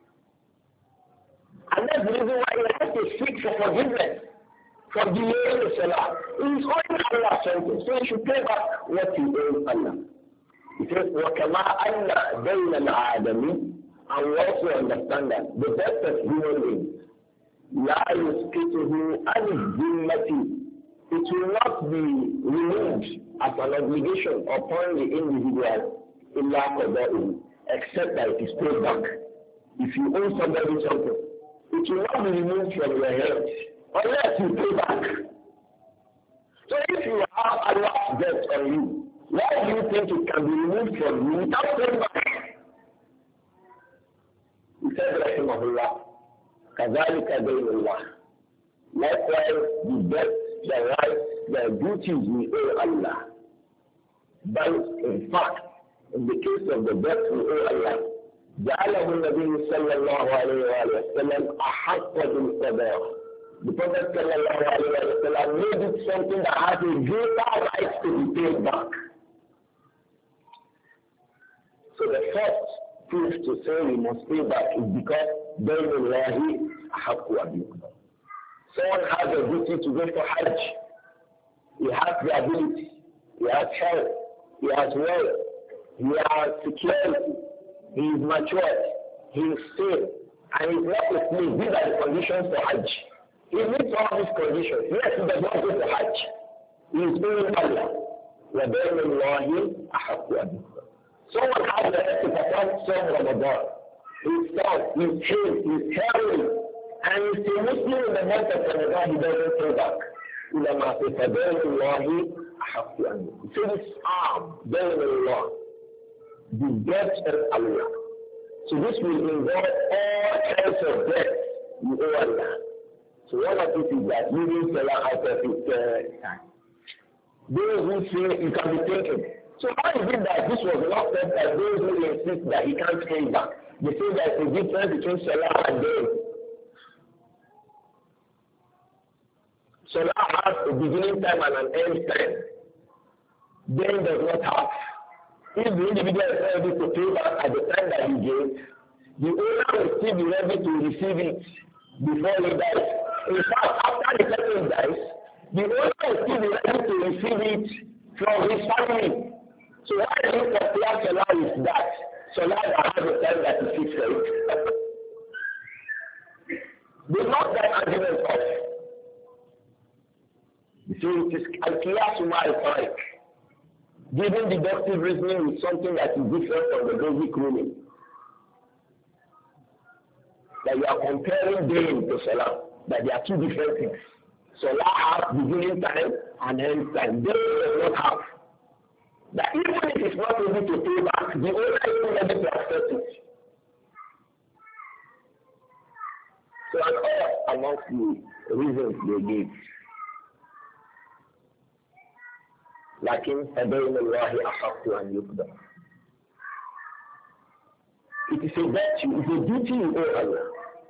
And that's the reason why he has to seek for forgiveness for delaying the Salah. He is owing Allah something, so he should pay back what he owes Allah. He says, وَكَمَا أَنَّ دَيْنَ الْعَادَمِ. And we also understand that the debt of human beings, لَا يُسْكِتُهُ عَنِ الذِّمَّةِ. It will not be removed as an obligation upon the individual إِلَّا قَضَاءُهُ, except that it is paid back. If you owe somebody something, it will not be removed from your head unless you pay back. So if you have Allah's debt on you, why do you think it can be removed from you without paying back? He said, Rahimahullah, كَذَلِكَ دَيْنُ اللَّهِ. Likewise, the debt, the rights, the duties we owe Allah. But in fact, in the case of the debt we owe Allah, جعله النبي صلى الله عليه وسلم أحق بالقضاء. The Prophet صلى الله عليه وسلم made it something that has a greater right to be paid back. So the first proof to say we must pay back is because دين الله أحق بالقضاء. Someone has a duty to go for Hajj. He has the ability. He has health. He has wealth. He has security. He is mature, he is safe, and he is not a slave. These are the conditions for Hajj. He meets all these conditions. Yes, he does not go to Hajj. He is doing Allah. وَبَيْنَ اللَّهِ أَحَقُّ أَبِهِ. Someone has the right to perform some Ramadan. His son, his child, his heroin, and he's a Muslim in the month of Ramadan, he doesn't pay back. ulama say, فَبَيْنُ أَحَقُّ أَنْ. So this arm, بَيْنُ اللَّهِ, the debt of Allah. So this will involve all kinds of debt you owe Allah. So one of it is that you need Salah out of it time. Those who say you can be taken. So how is it that this was not said by those who insist that he can't pay back? They say there's a difference between Salah and day. Salah has a beginning time and an end time. Day does not have. If the individual is ready to pay back at the time that he gave, the owner will still be ready to receive it before he dies. In fact, after the person dies, the owner will still be ready to receive it from his family. So why do you compare Salah with that? Salah that has a time that is fixed for it. They knock that argument off. You see, it is al-qiyas ma'al-farik. Giving deductive reasoning with something that is different from the basic ruling. that you are comparing them to Salah, that they are two different things. Salah has beginning time and end time. They do not have. That even if it's not able to pay back, the owner is not ready to accept it. So an all amongst the reasons they give. لكن فدين الله أحق أن يقدر. It is a virtue, it's a duty you owe Allah.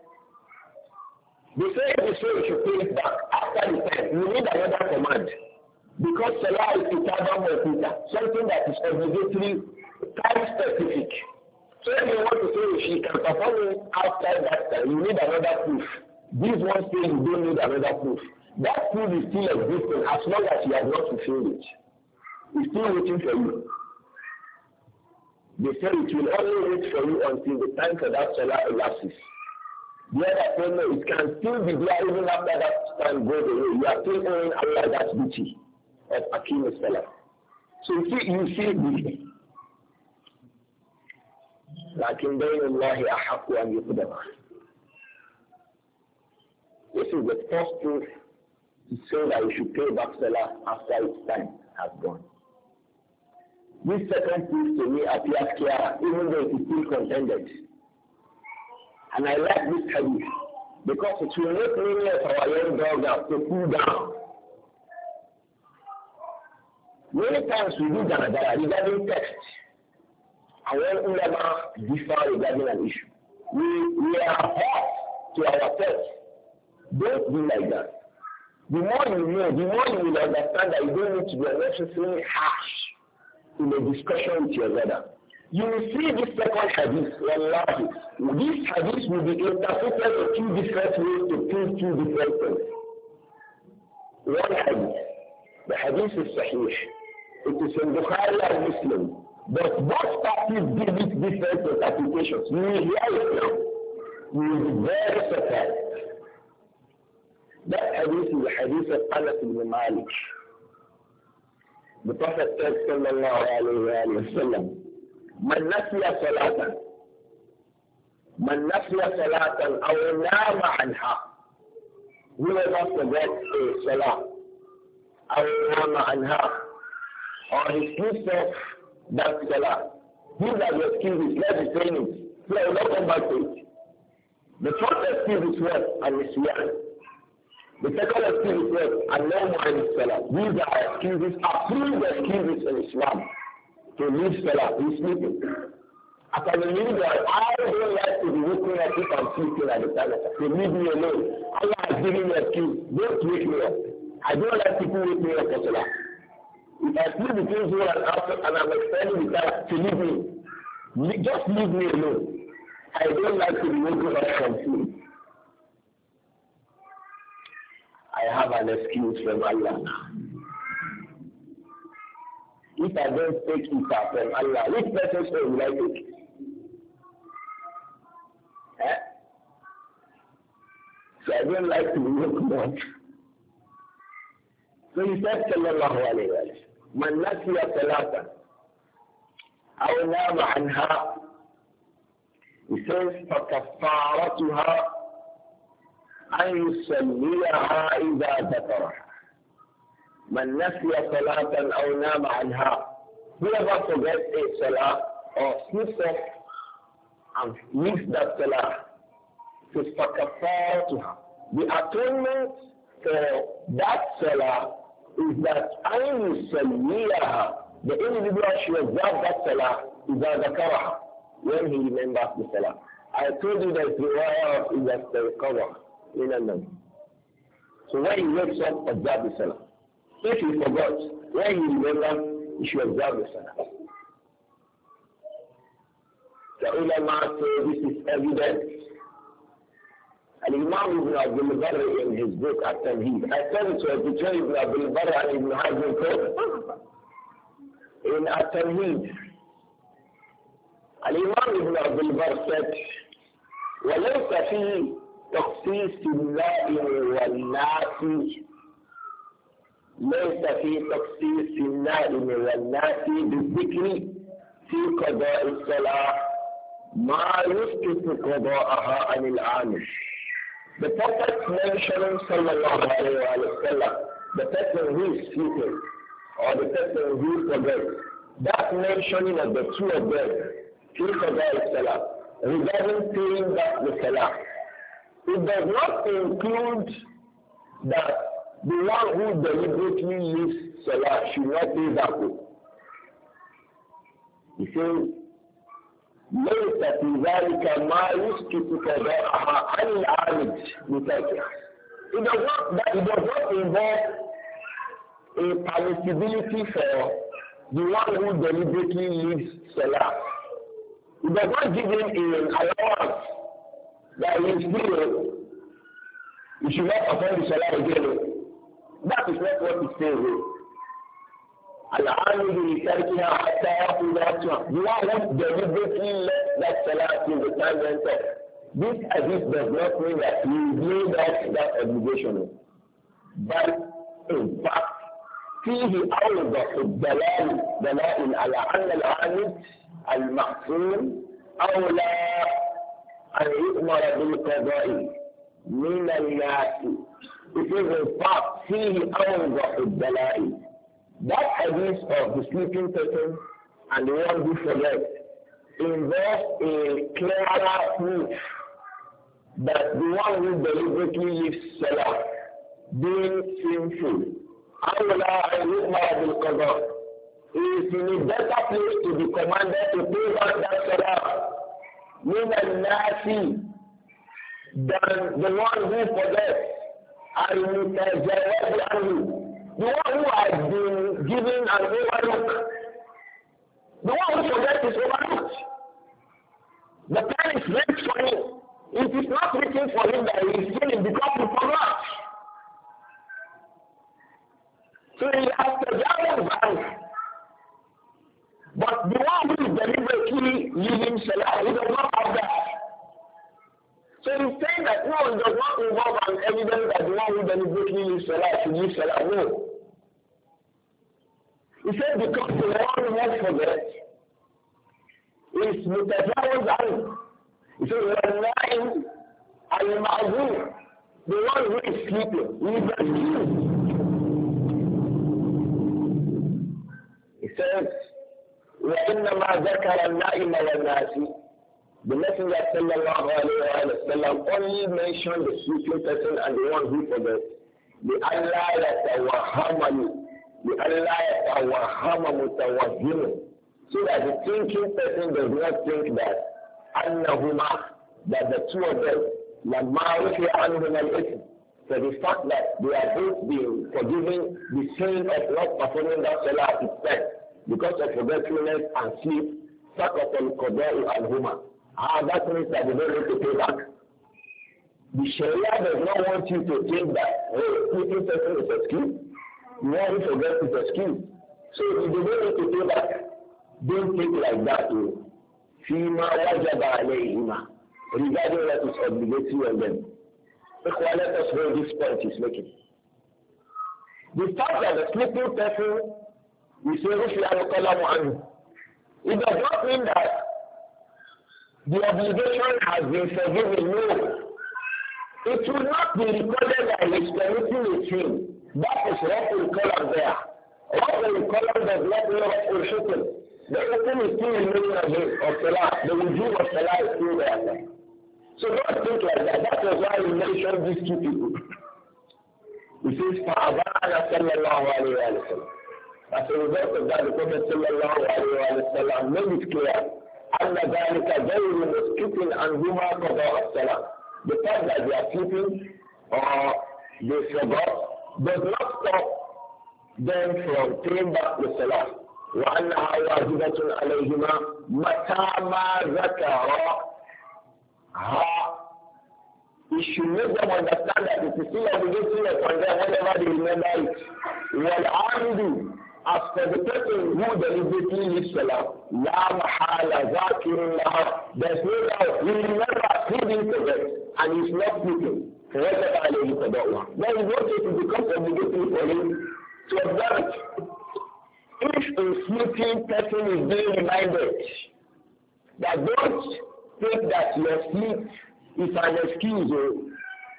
They say they say you should pay it back after the time. You need another command. Because Salah is Kitabah Mawquta, something that is obligatory, time specific. So if you want to say if she can perform it outside that time, you need another proof. This one says you don't need another proof. That proof is still existing as long as you have not fulfilled it. It's still waiting for you. They say it will only wait for you until the time for that Salah elapses. The other thing, no, it can still be there even after that time goes away. You are still owing Allah that duty of Akim Salah. So you see, you see it. لكن بين الله أحق أن يقدم. This is the first proof to say that you should pay back Salah after its time has gone. This second proof to me appears clear, even though it is still contended. And I like this hadith because it will make many of our young dogs to cool down. Many times we do that regarding text. And when ulama differ regarding an issue, we, we are hot to our text. Don't be like that. The more you know, the more you will understand that you don't need to be unnecessarily harsh in the discussion with your brother. You will see this second hadith, wallahi. This hadith will be interpreted in two different ways to prove two different things. One hadith, the hadith is sahih. It is in Bukhari and Muslim. But both parties give it different interpretations. You will hear it now. You will be very surprised. That hadith is the hadith of Anas ibn Malik. The Prophet said, sallallahu alayhi wa sallam, من نسي صلاة من نسي صلاة أو نام عنها, whoever forgets a salah أو نام عنها, or he sleeps off that salah, these are the excuses. Let's be saying it, so I will not come back to it. The first excuse is what? An-nisyan. The second excuse is what? An-nawm an salah. These are excuses, approved excuses in Islam. To leave Salah, he's sleeping. As an individual, I don't like to be waking up if I'm sleeping at the time. So leave me alone. Allah has given me a excuse. Don't wake me up. I don't like people wake me up for Salah. If I sleep between zero and after and I'm extending the time to leave me, just leave me alone. I don't like to be waking up from sleep. I have an excuse from Allah now. If I don't take it from Allah, which person say will I take? Eh? So I don't like to look much. So he said, sallallahu alayhi wa sallam, man nasiya salatan, aw nama anha, he says, فَكَفَّارَتُهَا أَن يُصَلِّيَهَا إِذَا ذَكَرَهَا. من نسي صلاة أو نام عنها, whoever forgets a salah or sleeps off and leaves that salah, is فَكَفَّارَتُهَا. The atonement for that salah is that أن يصليها, the individual should observe that salah إذا ذكرها, when he remembers the salah. I told you that the riwayah of إذا استيقظ من النوم. So when he wakes up, observe the salah. If he forgot, when he remembers, he should observe the salah. The ulama say this is evidence. And Imam Ibn Abdul Barr in his book At-Tamheed, I said it was between Ibn Abdul Barr and Ibn Hazm in At-Tamheed. And Imam Ibn Abdul Barr said, وَلَيْسَ فِي تَخْصِيصِ النَّائِمِ وَالنَّاسِ ليس في تخصيص النائم والناس بالذكر في قضاء الصلاة ما يسقط قضاءها عن العامل. The Prophet mentioning sallallahu alayhi wa sallam, the person who is sleeping or the person who forgets, that mentioning of the two of them, fi qada'i salah, regarding paying back the salah, it does not include that the one who deliberately leaves salah should not pay back. He says, ليس في ذلك ما يسقط قضاءها عن العامد بتركها. It does not that it does not involve a permissibility for the one who deliberately leaves salah. It does not give him an allowance that he is still he should not perform the salah again. That is not what it says. العامل لتركها حتى يأخذ وقتها. The one who deliberately left that salah till the time went off. This hadith does not mean that he made out that obligation. But in fact, فيه أوضح الدلائل دلائل على أن العامل المعصوم أولى أن يؤمر بالقضاء من الناس. It is in fact فيه أوضح الدلائل. That hadith of the sleeping person and the one who forgets involves a clearer proof that the one who deliberately leaves salah being sinful, أولى أن يؤمر بالقضاء, is in a better place to be commanded to pay back that salah من الناس than the one who forgets المتجاوز عنه. The one who has been given an overlook. The one who forgets is overlooked. The pen is meant for him. It is not written for him that he is sinning because he forgot. So he has to judge back. But the one who is deliberately leaving salah, he does not have that. So he's saying that no, it does not involve an evidence that the one who deliberately leaves salah should leave salah. No. He said because the one who forgets is mutajawaz anhu. He said وَالنَّائِمْ الْمَعْذُورُ, the one who is sleeping, he is excused. He says وَإِنَّمَا ذَكَرَ النَّائِمَ وَالنَّاسِ. The Messenger sallallahu alayhi wa sallam only mentioned the sleeping person and the one who forgets. لِأَلَّا يَتَوَهَّمَ لِأَلَّا يَتَوَهَّمَ مُتَوَهِّمٌ, so that the thinking person does not think that أَنَّهُمَا, that the two of them لَمَّا رُفِعَ عَنْهُمَا الْإِثْمُ, for the fact that they are both being forgiven the sin of not performing that salah itself because of forgetfulness and sleep, سَقَطَ الْقَضَاءُ عَنْهُمَا. Ah, that means that they don't need to pay back. The Sharia does not want you to think that, oh, sleeping person is excused. The one who forgets is excused. So if they don't need to pay back, don't think like that. فِيمَا وَجَبَ عَلَيْهِمَا, regarding what is obligatory on them. Let us know this point is making. The fact that the sleeping person, we say, it does not mean that the obligation has been forgiven. No. It will not be recorded that he is committing a sin. That is what we call there. What we call does not mean what we should. The person is still remaining of his of Salah. The wujud of Salah is still there. So don't think like that. That was why we mentioned these two people. He says, فَأَبَانَ صَلَّى اللَّهُ عَلَيْهِ وَسَلَّمَ. As a result of that, the Prophet sallallahu alayhi wa sallam made it clear أَنَّ ذَلِكَ غَيْرُ مُسْكِتٍ عَنْهُمَا قَضَاءَ الصَّلَاةِ. The fact that they are sleeping or they forgot does not stop them from paying back the salah. وَأَنَّهَا وَاجِبَةٌ عَلَيْهِمَا مَتَى مَا ذَكَرَهَا. It should make them understand that it is still obligatory upon them whenever they remember it. وَالْعَامِدُ, as for the person who deliberately leaves salah, لَا مَحَالَ ذَاكِرٍ لَهَا, there's no doubt he remembers, he didn't forget, and he's not sleeping. فَوَجَبَ عَلَيْهِ قَضَاؤُهَا. Then he wants it to become obligatory for him to observe it. If a sleeping person is being reminded that don't think that your sleep is an excuse. Oh.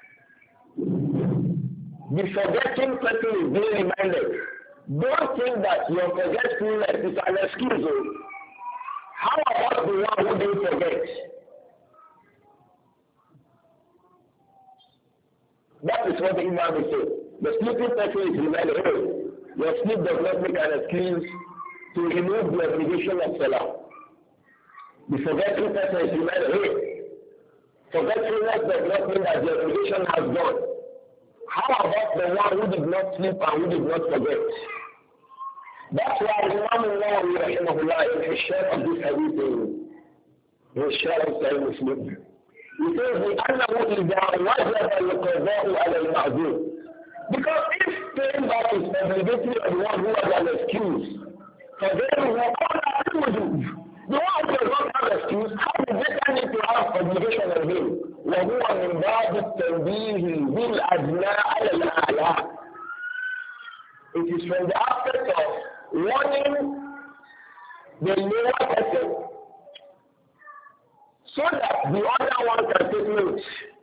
The forgetting person is being reminded. Don't think that your forgetfulness is an excuse. Oh. How about the one who didn't forget? That is what the Imam is saying. The sleeping person is reminded, hey, your sleep does not make an excuse to remove the obligation of Salah. The forgetful person is reminded, hey, forgetfulness does not mean that the obligation has gone. How about the one who did not sleep and who did not forget? That's why Imam Nawawi rahimahullah in his share of this hadith in his share of Sahih Muslim. He says, لأنه إذا وجب القضاء على المعذور. Because if paying back is obligatory on the one who has an excuse, for them who are the one who does not have an excuse, how do they need to have obligation on him? وهو من باب التنبيه بالأدنى على الأعلى. It is from the aspect of warning the lower person so that the other one can take note.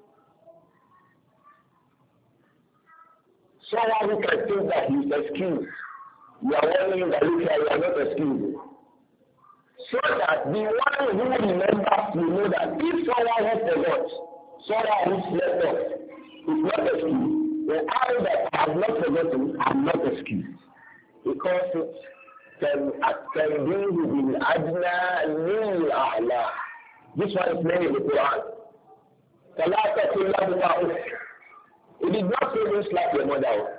Someone who can think that he is excused, you are warning that you are not excused. So that the one who remembers will know that if someone has forgot, someone who slept off is not excused. The I that I have not forgotten, I am not excused. Because it can can be within adna lil a'la. This one is made in the Quran. Salata kullahu ma'uf. It did not say don't slap your mother.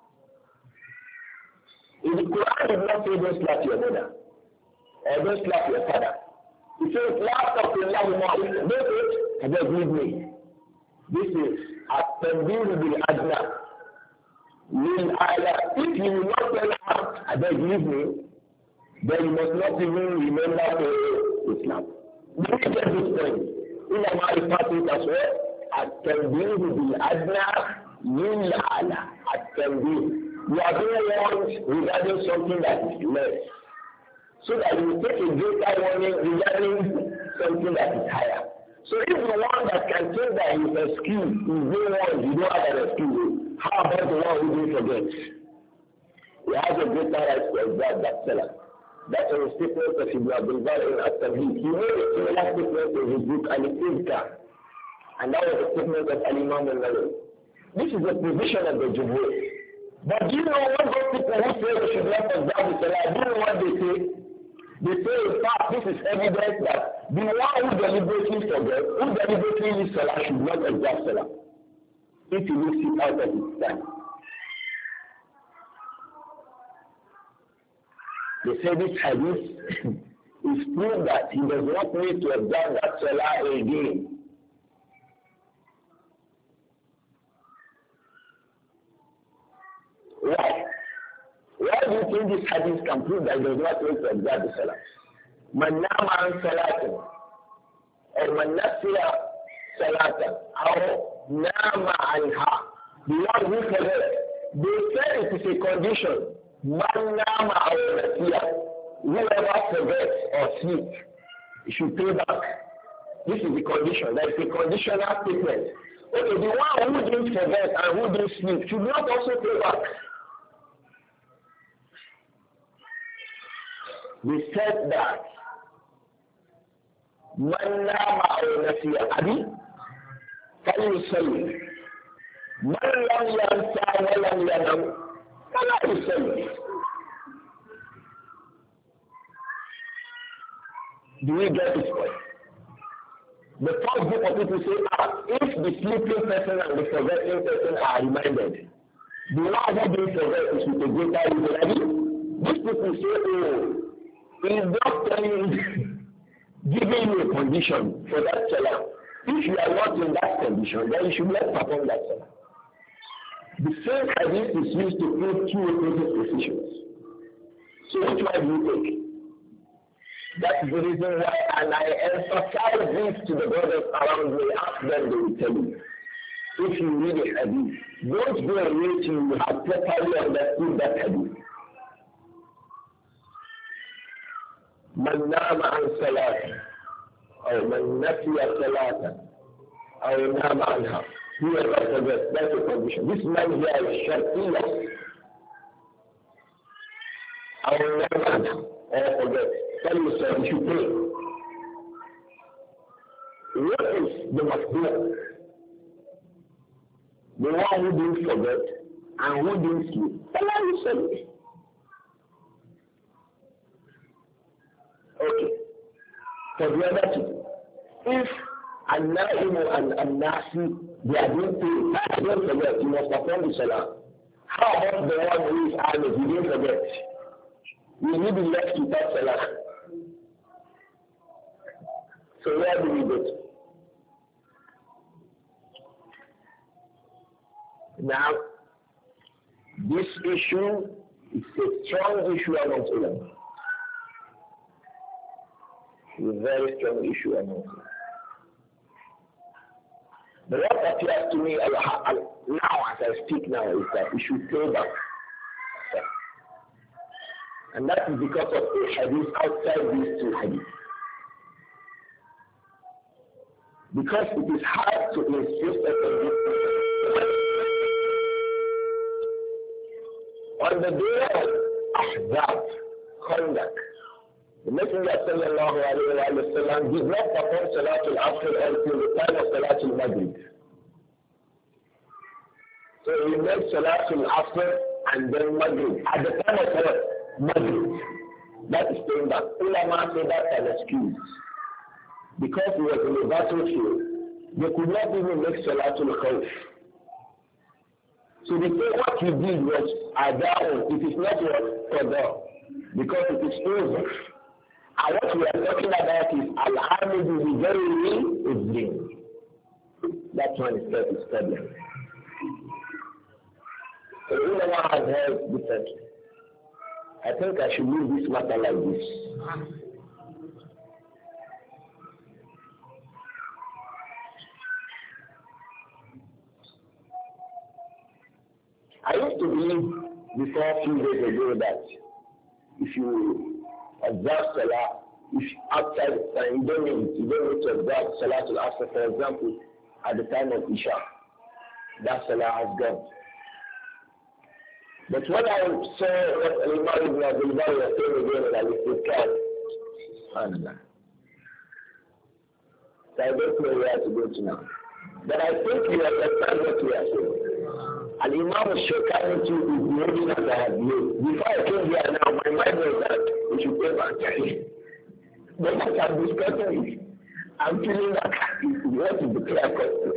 In the Quran, it did not say don't slap your mother. Or don't slap your father. It says, Salata kullahu ma'uf. Don't say it, and just leave me. This is at-tanbih bil adna. Lil a'la. If you will not tell her, and then leave me, then you must not even remember to Islam. Let me get this point. In the Marifat as well, at-tanbih bil adna lil a'la. At-tanbih. You are being warned regarding something that is less. So that you take a greater warning regarding something that is higher. So if the one that can think that he is excused is being warned, you don't have an excuse. How about the one who didn't forget? He has a greater right to observe that seller. That is a statement of Ibn Abdul Bar in At-Tamhid. He made a similar statement in his book Al-Izkar. And that was a statement of Al-Imam al-Nawawi. This is the position of the Jumhur. But do you know what those people who say they should not observe the Salah, do you know what they say? They say, in fact, this is evidence that the one who deliberately forgets, who deliberately leaves Salah should not observe Salah. If he leaves it out of his time. They say this hadith is proof that he does not need to observe that Salah again. Why? Why do you think this hadith can prove that he does not need to observe the Salah? Man nama an salatin, or man nasiya salatan, or nama anha. The one who forgets. They say it is a condition. Man nama an nasiya. Whoever forgets or sleeps, he should pay back. This is the condition. That is a conditional statement. Okay, the one who didn't forget and who didn't sleep should not also pay back. We said that man nama aw nasiya abi falyusalli man lam yansa wa lam yanam fala yusalli. Do we get this point? The first group of people say, ah, if the sleeping person and the forgetting person are reminded, the one who didn't forget is with a greater reason. These people say, oh, he's just telling, giving you a condition for that salah. If you are not in that condition, then you should not perform that salah. The same hadith is used to prove two opposite positions. So which one do you take? That's the reason why, and I emphasize this to the brothers around me, ask them, they will tell you. If you read a hadith, don't go away till you have properly understood that hadith. Man nama an salat, أو من نسي صلاة أو نام عنها. Whoever forgets, that's a condition. This man here is Shartiyah. أو نام عنها or forget. Tell yourself you should pray. What is the Masbuk? The one who didn't forget and who didn't sleep. Allow yourself. Okay. For the other two, if An-Na'imu and An-Nasi, they are doing things, don't forget, you must perform the Salah. How about the one who is honest, you didn't forget? You will be left without Salah. So where do we go to? Now, this issue is a strong issue amongst ulama. A very strong issue amongst them. But what appears to me now as I speak now is that we should pay back. And that is because of a hadith outside these two hadiths. Because it is hard to insist on this. On the day of Ahzab, Khandak, the Messenger sallallahu alayhi wa sallam did not perform Salatul Asr until the time of Salatul Maghrib. So he made Salatul Asr and then Maghrib. At the time of what? Maghrib. That is saying that ulama say that's an excuse. Because he was in the battlefield, they could not even make Salatul Khawf. So they say what he did was Adao. It is not what Qadar. Because it is over. And what we are talking about is Al-Hamidu bi Ghairi Izzin. That one is that is problem. So ulama has held differently. I think I should leave this matter like this. I used to believe before a few days ago that if you observe Salah, if outside the time, you don't need, you don't need to observe Salatul Asr, for example, at the time of Isha, that Salah has gone. But when I saw what Imam Ibn Abdul Bari was saying again, that it is subhanallah. So I don't know where to go to now. But I think you understand what we are saying. And Imam Shokani too is moving as I have made. Before I came here now, my mind was that we should pay back. But as I'm discussing it, I'm feeling that what is the clear cut?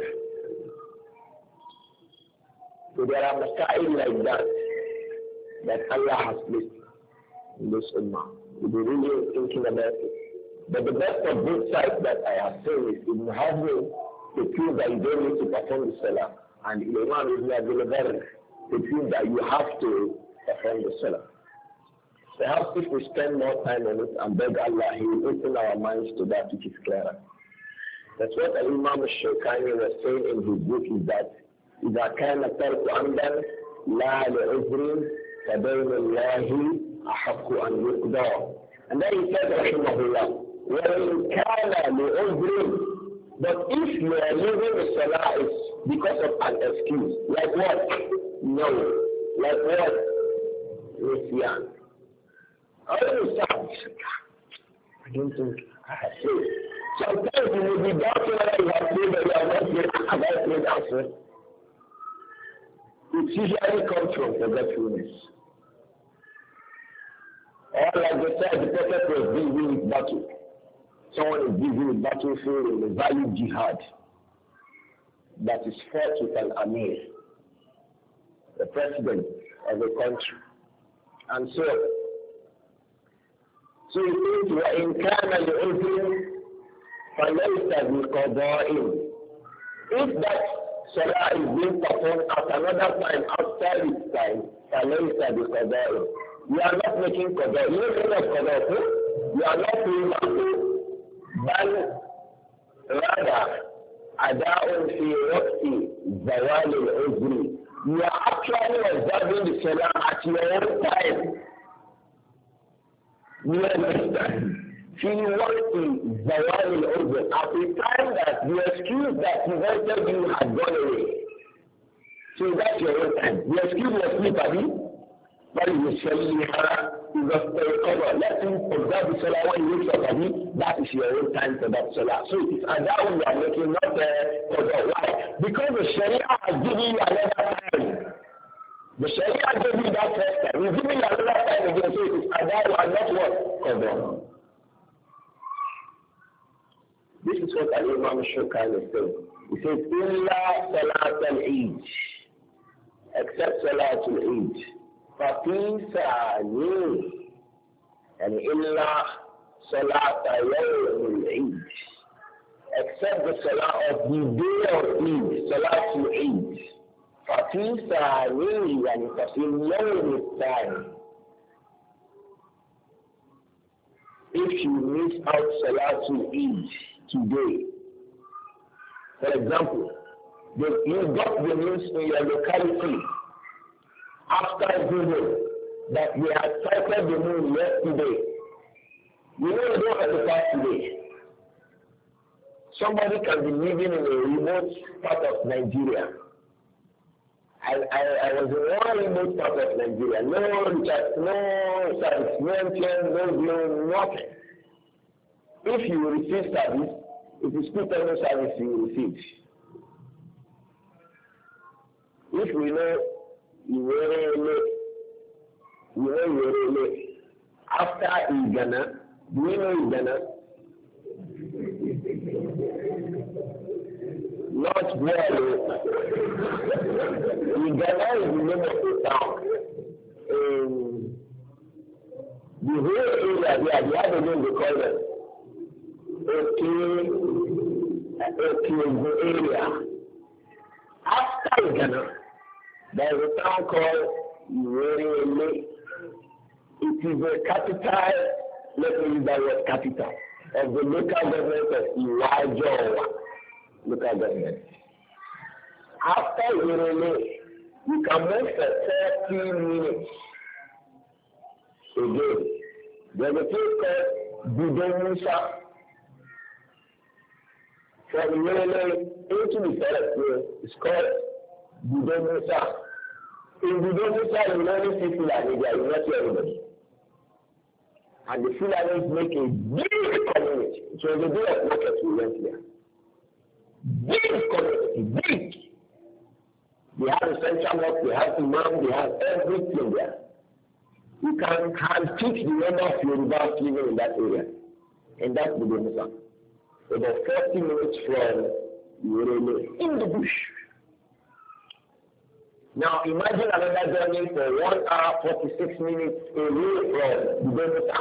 So there are masail like that that Allah has placed in this ummah. We'll be really thinking about it. But the best of both sides that I have seen is Ibn Hazm to prove that you don't need to perform the salah. And Imam Ibn Abdul Bari to prove that you have to perform the salah. Perhaps if we spend more time on it and beg Allah, He will open our minds to that which is clearer. That's what Imam Shawkani was saying in his book is that إذا كان الترك عمدا لا لعذر فبين الله أحق أن يقضى. And then he said رحمه الله وإن كان لعذر, but if you are leaving the salah is because of an excuse, like what? No. Like what? Nisyan. I don't I don't think I have said. Sometimes you will be doubting whether you have prayed or you have not prayed. Have I prayed answer? It usually comes from forgetfulness. Or like they said, the prophet was busy with battle. Someone is busy with battlefield in the valid jihad that is fought with an Amir, the president of the country. And so, so it means وَإِنْ كَانَ لِعُذْرٍ فَلَيْسَ بِقَضَاءٍ. If that salah is being performed at another time outside its time, فَلَيْسَ بِقَضَاءٍ. You are not making qada. You don't make qada. You are not doing that. بل rather أداء في وقت زوال العذر. You are actually observing the salah at your own time. You understand? في وقت زوال العذر, at the time that the excuse that prevented you had gone away. So that's your own time. The excuse was sleep, Abi. But you shall you just cover. Let him observe the salah when he wakes up, Abi. That is your own time for that salah. So it is and that one you are making, not uh, for the why? Because the Sharia has given you another time. The Sharia gave you that first time. He's giving you another time again. So it is and that one, not what? Cover. This is what Imam Shukani says. He says, Illa Salat al-Eid. Except Salat al-Eid. فَفِي ثَانِي and إِلَّا صَلَاةَ يَوْمِ الْعِيدِ. Except the Salah of the day of Eid, Salat al-Eid. فَفِي ثَانِي and فَفِي الْيَوْمِ الثَّانِي. If you miss out Salat al-Eid today, for example, the, you got the news in your locality after Google that we had sighted the moon yesterday. You know you don't have to pass today. Somebody can be living in a remote part of Nigeria. I, I, I was in one remote part of Nigeria. No chat, no service, no M T N, no Glo, nothing. If you receive service, it is good no service you will receive. If we know you were late, you know you were late. After Igana, do you know Igana? Not well. Igana is the name of the town. Um, the whole area there, the other name they call it Okay, okay, area. After Igana, there is a town called Iwerele. It is the capital, let me use that word capital, of the local government of Iwajowa local government. After Iwerele, you can move for thirty minutes again. There is a place called Budomusa. From Iwerele into the forest, it's called Budomusa. In Budomusa, you only see Fulani, there is not everybody. And the Fulanis make a big community. So the day of market, we went there. Big community, big. They have a central mosque, they have imam, they have everything there. You can hand pick the number of Yorubas living in that area. And that's Budomusa. About forty minutes from Iwerele, in the bush. Now imagine another journey for one hour, forty-six minutes away from Budomusa.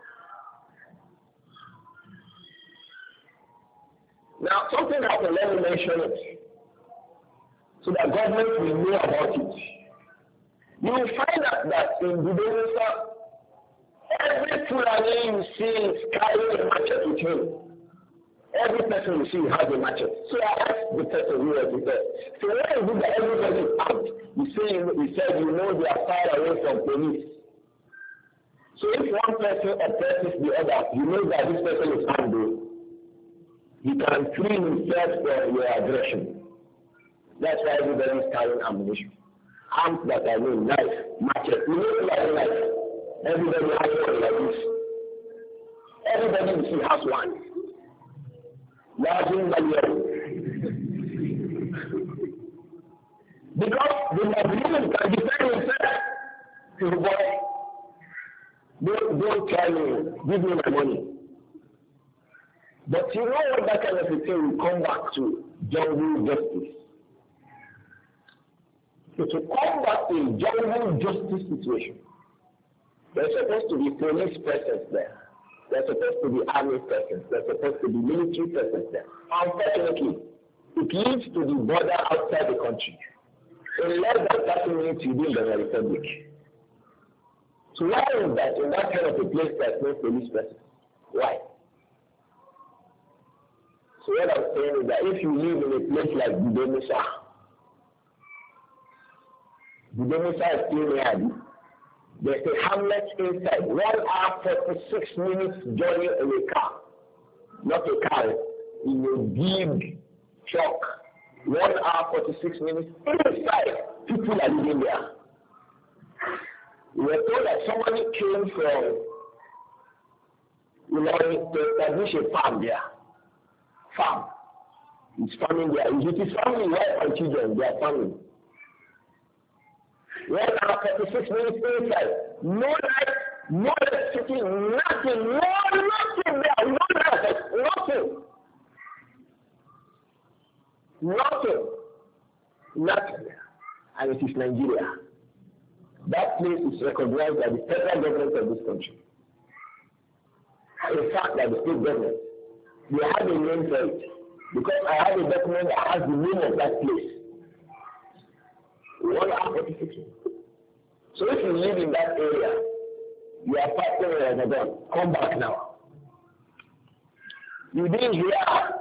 Now something happened, let me mention it, so that government will know about it. You will find out that in Budomusa, every Fulani you see is carrying a machete with him. Every person you see has a machete. So I asked the person who was there. So when you do that, everybody is out. You say, you said you know they are far away from police. So if one person oppresses the other, you know that this person is armed. He can free himself from your aggression. That's why everybody is carrying ammunition. Arms that are known, knife, machete. You know like knife. Everybody has one like this. Everybody you see has one. Because the Muslim can defend himself to the boy. Don't, don't try me, give me my money. But you know what that kind of a thing will come back to jungle justice. So to come back to a jungle justice situation, there's supposed to be police presence there. There's supposed to be army presence. There's supposed to be military presence there. Unfortunately, it leads to the border outside the country. In less than thirty minutes, you build the republic. So why is that in that kind of a place there's no police presence? Why? So what I'm saying is that if you live in a place like Budomusa, Budomusa is still near you. There's a hamlet inside. One hour, forty-six minutes journey in a car. Not a car, in a big truck. One hour, forty-six minutes inside. People are living there. We were told that somebody came from, you know, to establish a farm there. Farm. He's farming there. He's with his family, wife and children. They are farming. One hour, thirty-six minutes inside. No light, no electricity, nothing, no, nothing there, no light, nothing. Nothing. Nothing. And it is Nigeria. That place is recognized by the federal government of this country. In fact, by the state government. They have a name for it. Because I have a document that has the name of that place. One hour, forty-six minutes. So if you live in that area, you are fasting in Ramadan. Come back now. You didn't hear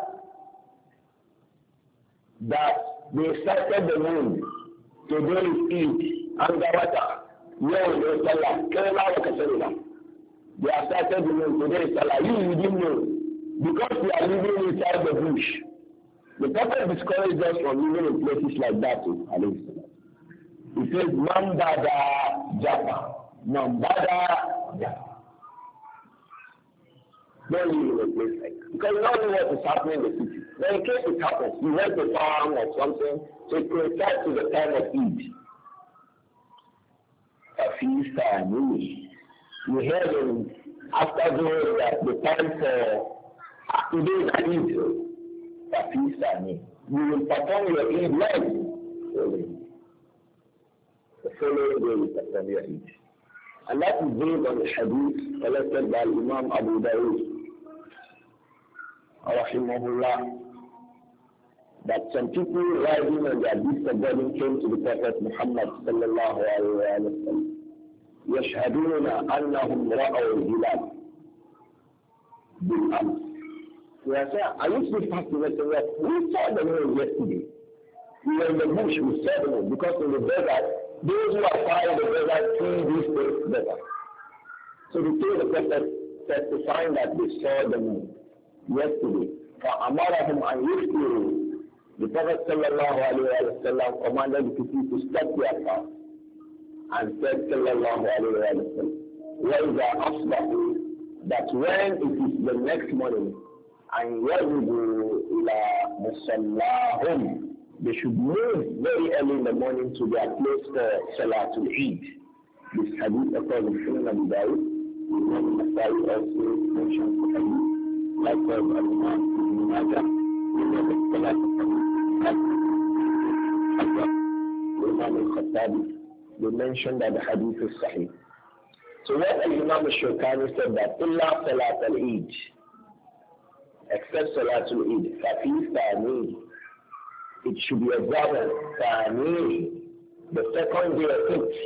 that they started the moon. Today is Eid. Angawata. No, no, Salah. Kerala Wakasalila. They have started the moon. Today is Salah. You, you didn't know. Because we are living inside the bush. The Prophet discouraged us from living in places like that too. He says, Mambada Japa. Mambada Japa. Don't live in a place like that. Because you don't know what is happening in the city. Then in case it happens, you went to farm or something, so it coincides to the time of Eid. A feast time, really. You hear them after doing that the time for today is Eid. A feast time. You will perform your Eid when? The following day is perform your Eid. And that is based on the hadith collected by Imam Abu Dawud, rahimahullah, that some people riding on their beasts of burden came to the Prophet Muhammad sallallahu alayhi wa sallam. يشهدون أنهم رأوا الهلال بالأمس. We are saying, I used to fast the messenger. We saw the moon yesterday. We were in the bush, we saw the moon, because in the desert, those who are far in the desert see these things better. So they told the Prophet, testifying that they saw the moon yesterday. فَأَمَرَهُمْ أَنْ يُفْتِرُوا. The Prophet sallallahu alayhi wa sallam commanded the people to stop their fast and said sallallahu alayhi wa sallam, وَإِذَا أَصْبَحُوا, that when it is the next morning, and يَذُبُوا إِلَى مُصَلَّاهُمْ, they should move very early in the morning to their place for Salatul Eid. This hadith according to Sunan Abu Dawud, Imam Nasai also mentions the hadith, likewise Al-Imam Ibn Majah, Imam Al-Khattabi, they mentioned that the hadith is sahih. So what Imam Al-Shawkani said that, إِلَّا صَلَاةَ الْإِيدِ, except Salatul Eid, فَفِي ثَانِيهِ, it should be observed ثَانِيهِ, the second day of Eid.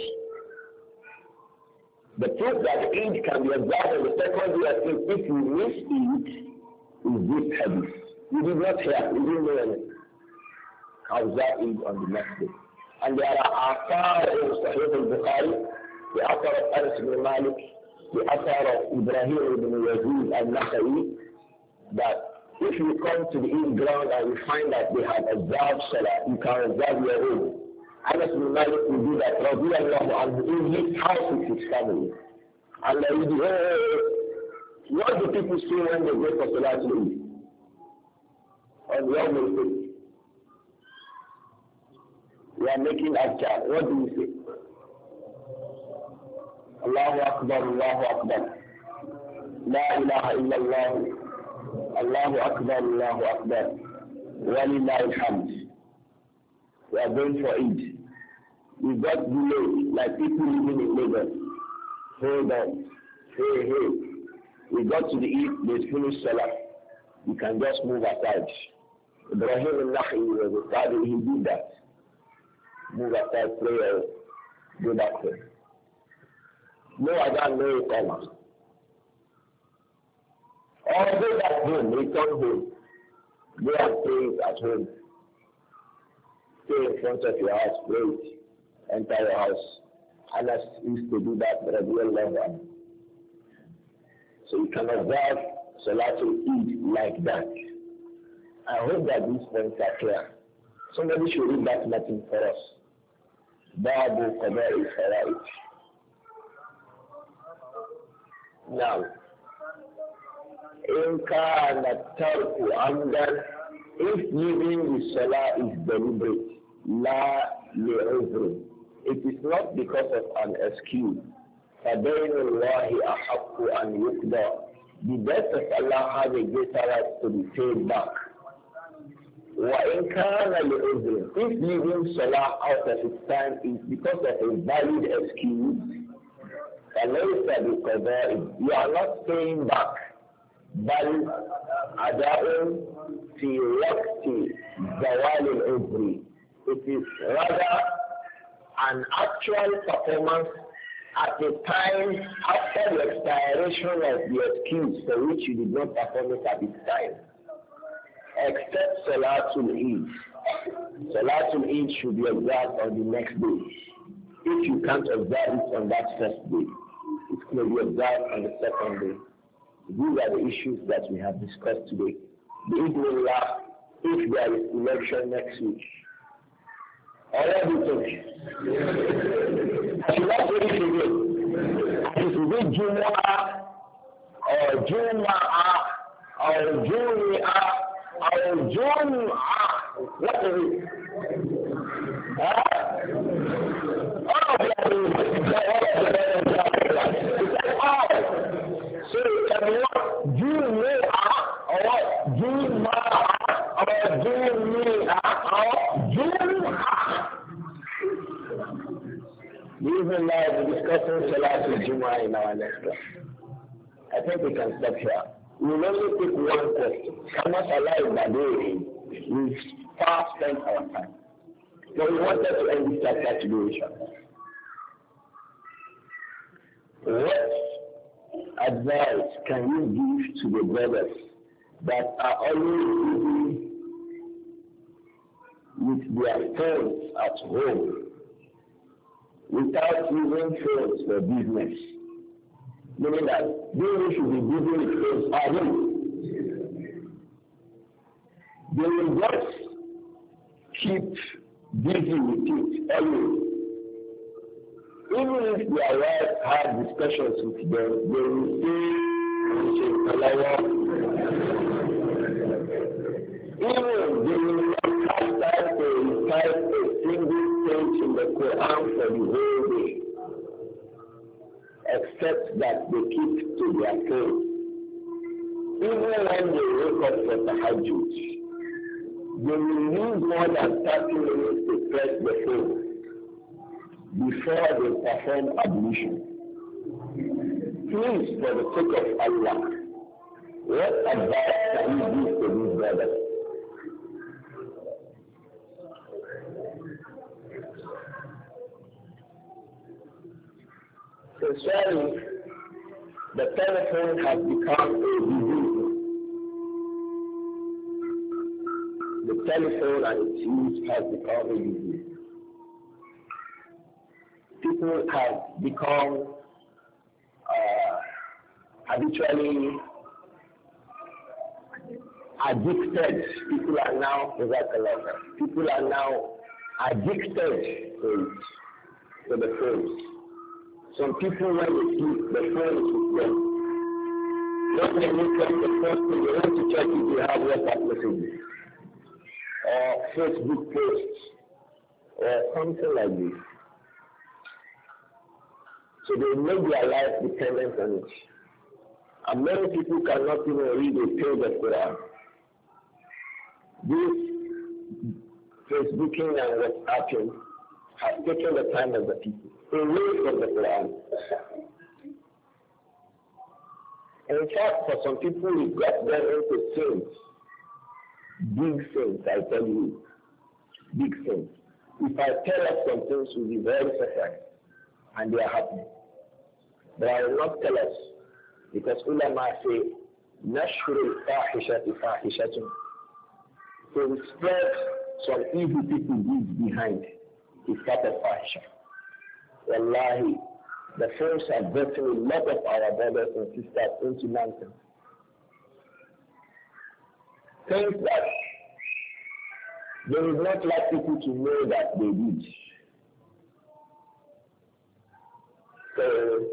The proof that Eid can be observed on the second day of Eid if you miss Eid is this hadith. You did not hear, you didn't know anything. Observe Eid on the next day. And there are athar in Sahih al-Bukhari, the author of Anas ibn Malik, the author of Ibrahim ibn Yazid al-Nakhai, that if you come to the Eid ground and you find that they have observed Salah, you can observe your own. Anas ibn Malik will do that, radiyallahu anhu, in his house with his family. And they will do, hey, what do people say when they go for Salah to Eid? On the other day, we are making adhkar. What do you say? Allahu Akbar, Allahu Akbar. La ilaha illallah. Allahu Akbar, Allahu Akbar. Walillahi alhamd. We are going for Eid. We got delayed, like people living in Lagos. Hold on. Hey, hey. We got to the Eid, they finished Salah. You can just move aside. Ibrahim al-Nahi was a study, he did that. Move aside, prayer, go back home. No Adhan, no Iqamah. Or go back home, return home. Go and pray at home. Stay in front of your house, pray it. Enter your house. Anas used to do that, radiallahu anhu. So you can observe Salatul Eid like that. I hope that these points are clear. Somebody should read that Latin for us. Babu Qada'i Fara'id. Now, in kana tarku amdan, if leaving the salah is deliberate, la li'udhri, it is not because of an excuse. فَبَيْنُ اللَّهِ أَحَقُّ أَنْ يُقْضَى. The death of Allah has a greater right to be paid back. وَإِنْ كَانَ لِعُذْرٍ, if leaving salah out of its time is because of a valid excuse, فَلَيْسَ بِقَضَاءٍ, you are not paying back. بَلْ أَدَاءٌ فِي وَقْتِ زَوَالِ الْعُذْرِ, it is rather an actual performance at a time after the expiration of the excuse for which you did not perform it at its time. Except Salatul Eid. Salatul Eid should be observed on the next day. If you can't observe it on that first day, it will be observed on the second day. These are the issues that we have discussed today. The Eid will last if there is election next week. All of it. I should not say it again. It will be Jumu'ah or Jumu'ah or Jumu'ah or Jumu'ah. What is it? Huh? All of it. So it can be what? Jumu'ah or Jumu'ah or Jumu'ah or Jumu'ah. Even now, we're discussing Salatul Jumu'ah in our next class. I think we can stop here. We will only take one question. Cannot allow that day. We've far spent our time. So we wanted to end this chapter today, inshallah. What advice can you give to the brothers that are always busy with their phones at home, without using phones for business? Meaning that they should be busy with phones at home. They will just keep busy with it always. Even if their wives have discussions with them, they will say, even they will not have time to recite a single page in the Quran for the whole day, except that they keep to their phones. Even when they wake up for tahajjud, they will use more than thirty minutes to press the phone before they perform ablution. Please, for the sake of Allah, what advice can you give to these brothers? Sincerely, the telephone has become a disease. The telephone and its use has become a disease. People have become uh, habitually addicted. People are now, people are now addicted to it, to the phones. Some people, when they sleep, the phone is with them. When they look at the first thing, they want to check if they have WhatsApp messages, or Facebook posts, or something like this. So they make their life dependent on it. And many people cannot even read a page of Quran. This Facebooking and WhatsApping has taken the time of the people away from the Quran. And in fact, for some people, it got them into sins. Big sins, I tell you. Big sins. If I tell us some things, we'll be very surprised. And they are happening. But I will not tell us, because ulama say, Nashru al-fahishati fahishatun. So we spread some evil people deeds behind is part of fahisha. Wallahi, the phones have gotten a lot of our brothers and sisters into nonsense. Things that they would not like people to know that they did. So,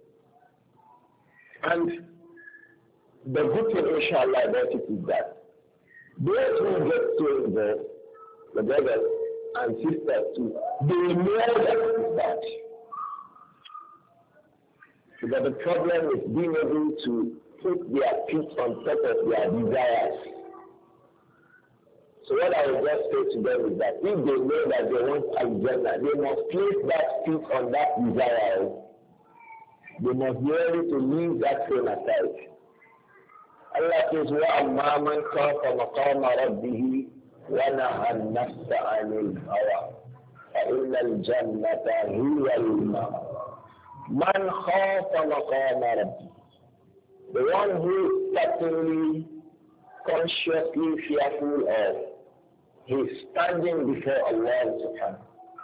and the good thing, inshallah, about it is that those who get so involved, the brothers and sisters too, they know that it's bad. But the problem is being able to put their feet on top of their desires. So what I will just say to them is that if they know that they want Al-Jannah, they must place that feet on that desire. They must be able to leave that thing aside. Allah says, وَأَمَّا مَنْ خَافَ مَقَامَ رَبِّهِ وَنَهَى النَّفْسَ عَنِ الْهَوَىٰ فَإِنَّ الْجَنَّةَ هِيَ الْمَأْوَىٰ مَنْ خَافَ مَقَامَ رَبِّهِ, the one who is certainly consciously fearful of his standing before Allah subhanahu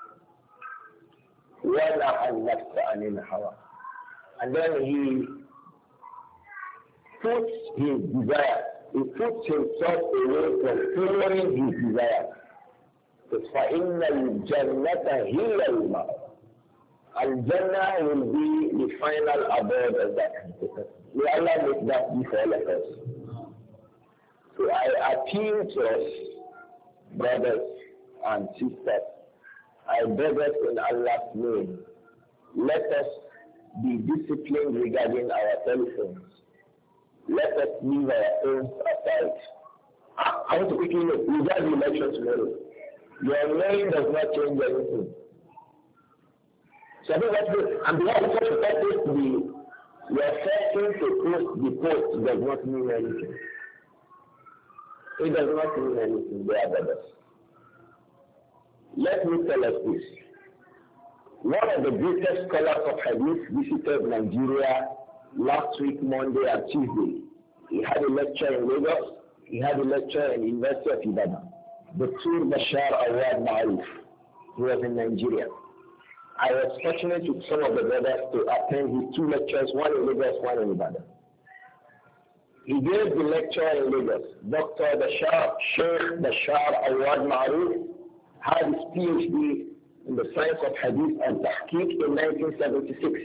وَنَهَى النَّفْسَ عَنِ الْهَوَىٰ, and then he puts his desire, he puts himself away from following his desire. Because فَإِنَّ الْجَنَّةَ هِيَ الْمَأْوَىٰ, Al-Jannah will be the final abode of that. May Allah make that be for all of us. So I appeal to us, brothers and sisters, I beg us in Allah's name, let us be disciplined regarding our telephones. Let us leave our phones aside. I want to quickly look. We got the election tomorrow. Your name does not change anything. So I think that's good. And because of such a purpose, the your setting to post the post does not mean anything. It does not mean anything, dear brothers. Let me tell us this. One of the greatest scholars of hadith visited Nigeria last week, Monday and Tuesday. He had a lecture in Lagos. He had a lecture in the University of Ibadan. Doctor Bashar Awad Maruf. He was in Nigeria. I was fortunate with some of the brothers to attend his two lectures, one in Lagos, one in Ibadan. He gave the lecture in Lagos. Doctor Bashar, Sheikh Bashar Awad Maruf had his PhD in the science of hadith and tahqiq in nineteen seventy-six.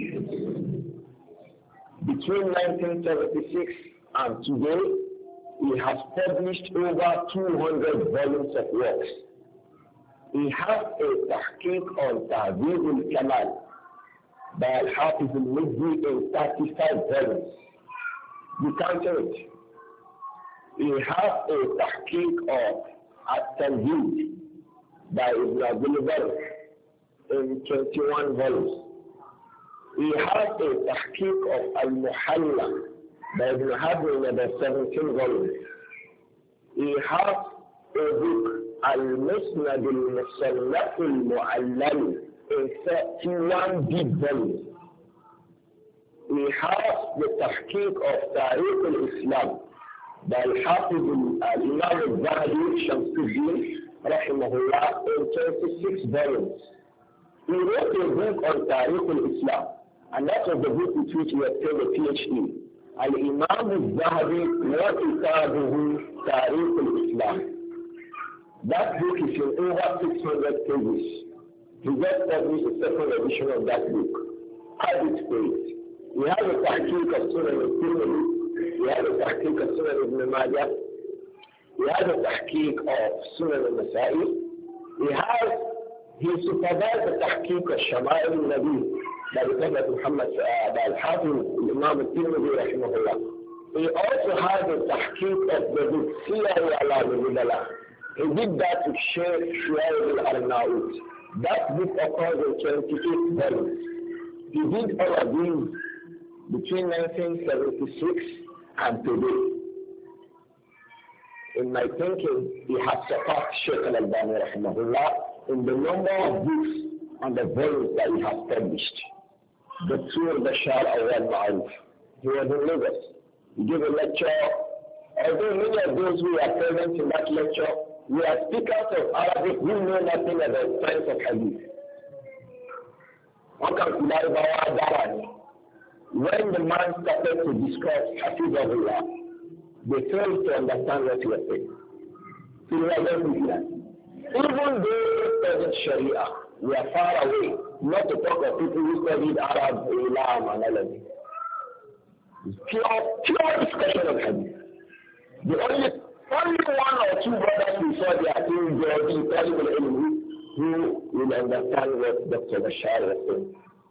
Between nineteen seventy-six and today, he has published over two hundred volumes of works. He has a tahqiq on Ta'zib al-Kamal by Al-Hafiz al-Mizzi in thirty-five volumes. You can't tell it. He has a tahqiq of At-Tanhid by Ibn Abdul Barr in twenty-one volumes. He has a tahqiq of Al-Muhalla by Ibn Hazm in about seventeen volumes. He has a book, Al-Musnad al-Musannaf al-Mu'allal, in thirty-one big volumes. He has the tahqiq of Tariq al-Islam by Al-Hafiz al-Imam al-Zahabi Shamsuddin rahimahullah in twenty-six volumes. He wrote a book on Tariq al-Islam, and that was the book with which he obtained a PhD. Al-Imam al-Zahabi wa kitabuhu Tariq al-Islam. That book is in over six hundred pages. He just published a second edition of that book. Add it to it. He has a tahqiq of Sunan al-Tirmidhi. He has a tahqiq of Sunan ibn Majah. He has a tahqiq of Sunan al-Nasa'i. He has, he supervised the tahqiq of Shama'il al-Nabi by the Prophet Muhammad, uh, by Al-Hafiz Imam al-Tirmidhi rahimahullah. He also has a tahqiq of the book Siyar al-Nubala. He did that with Sheikh Shuaib al-Arnaout. That book occurs in twenty-eight volumes. He did all of these between nineteen seventy-six and today. In my thinking, he has surpassed Sheikh al-Albani rahimahullah in the number of books and the volumes that he has published. The Tour Bashar Awad Ma'aruf. He was in Lagos. He gave a lecture. Although many of those who were present in that lecture were speakers of Arabic who know nothing about science of hadith. when the man started to discuss Hafizahullah, they failed to understand what he was saying. So they are that. Even though they studied Sharia, we are far away, not to talk of people who studied Arab, Islam, and all of it. It's pure, pure discussion of Hadith. The only, only one or two brothers we saw they are doing Jordan, who will understand what Doctor Bashar was saying.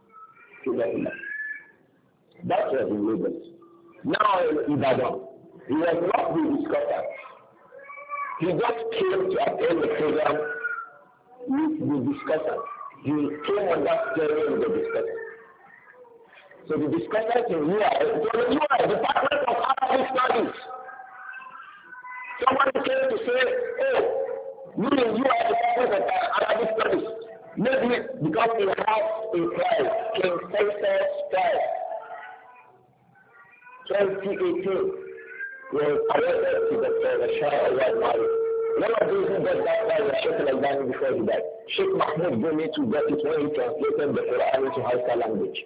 That was in Lagos. Now in Ibadan, he was not the discusser. He just came to attend the program with the discusser. He came on that journey with the discusser. So the discussers in U I, so the U I, Department of Arabic Studies. Someone came to say, oh, you in U I, Department of Arabic Studies. Maybe because he has a prize, King Faisal Prize, twenty eighteen, was awarded to Doctor Bashar al-Mari. None of these who got that prize were Sheikh al-Albani before he died. Sheikh Mahmoud Gumi to get it when he translated the Quran into Hausa language.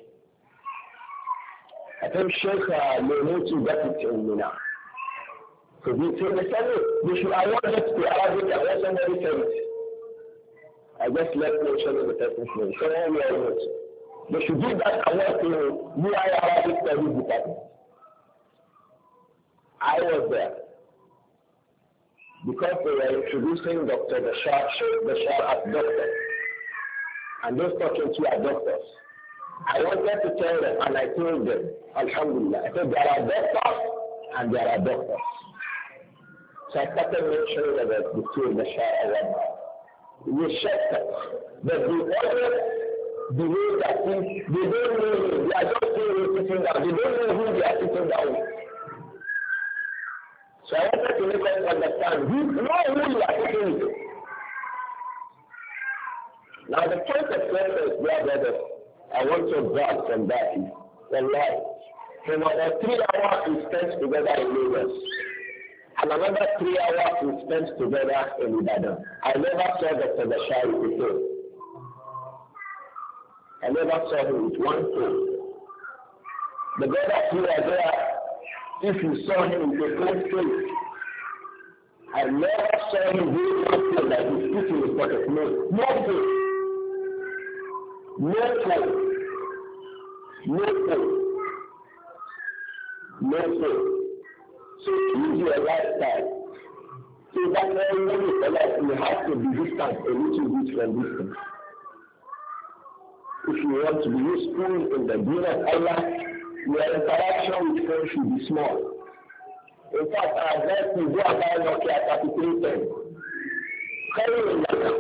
I think Sheikh Lemutu got it in Mina. So they said, they should award it to Arabic, and when somebody said it, I just left mention of the person's name. So now we are not. They should give that award to U I Arabic Studies Department. I was there. Because they were introducing Doctor Bashar, Sheikh Bashar as doctor. And those talking to are doctors. I wanted to tell them, and I told them, Alhamdulillah, I said there are doctors and there are doctors. So I started mentioning about the two Bashar al-Wahab. We checked it. But the others believe that they don't know him. They are just saying he's sitting down. They don't know who they are sitting down with. So I wanted to make us understand who, know who you are sitting with. Now the point of reference, dear brothers, I want to grab from that is, wallahi, from about three hours we spent together in Lagos. And another three hours we spent together in Ibadan. I never saw Doctor Bashar with a phone. I never saw him with one phone. The brothers who are there, if you saw him with a phone face, I never saw him doing one phone like he's putting in his pocket. No, no phone. No phone. No phone. No phone. So use your lifestyle. So that when you live your life, you have to be distant a little bit from this thing. If you want to be useful in the deen of Allah, your interaction with friends should be small. In fact, I advise you go and buy Nokia thirty-three ten. Carry in Nokia.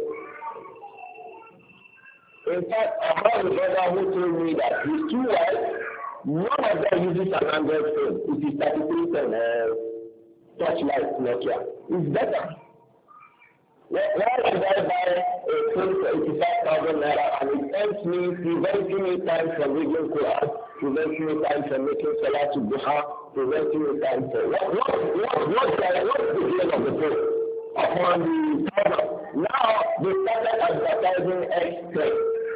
In fact, I have a brother who told me that his two wives, none of them uses an Android phone. It is thirty-three ten uh, touchlight Nokia. It's better. Why should I buy a phone for eighty-five thousand naira and it helps me, preventing me time from reading Quran, preventing me time from making Salah to Duha, preventing me time for what? What? What? What? What's the deal of the phone? Upon the product. Now they started advertising X-Tech.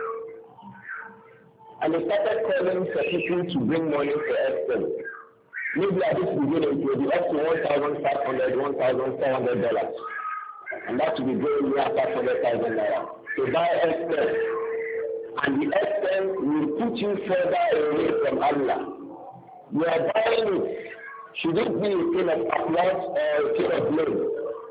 And they started calling for people to bring money for X-Tech. Maybe at this beginning it will be up to one thousand five hundred dollars, one thousand four hundred dollars. And that will be going near five hundred thousand naira. To buy X-Tech. And the X-Tech will put you further away from Allah. You are buying it. Should it be a thing of applause or a thing of blame?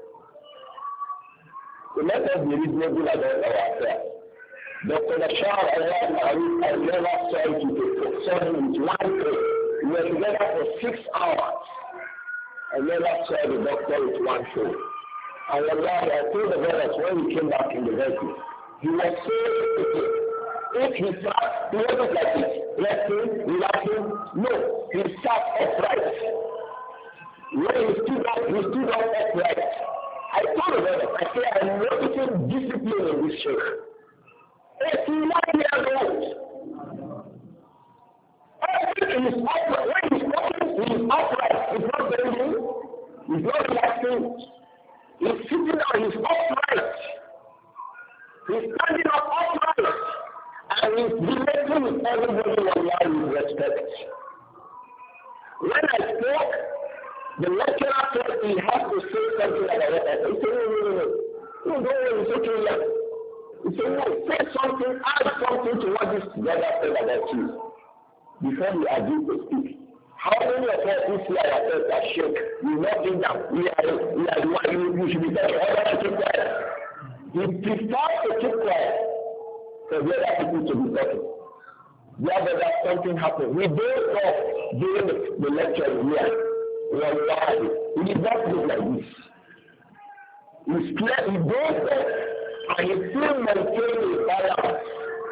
So let us be reasonable about our affairs. Doctor Bashar al-Mari, I never saw it with saw him with one thing. We were together for six hours. I never saw the doctor with one thing. And wallahi, I told the brothers when we came back in the vehicle, he was so sick. If he sat, he wasn't like this, resting, relaxing. No, he sat upright. When he stood up, he stood up upright. I told the brothers, I said, I'm noticing discipline in this sheikh. eighty-nine years old. Everything is upright. When he's walking, he is upright. He's not bending. He's not relaxing. He's sitting down. He's upright. He's standing up upright. And is relating with everybody online with respect. When I spoke, the lecturer said he has to say something about what I said. He said, no, no, no, no. No, don't worry, it's okay yet. He said, no, say something, add something to what this brother said about you. Before you agree to speak. How many of us who see ourselves as shake? We not think that we are, we are the one you, you should be talking. Others to keep quiet. We prefer to keep quiet for the other people to be talking. Whether that something happened. We don't off during the, the lecture here. We are lying. We did not look like this. We clear, we don't off, and he still maintained his balance.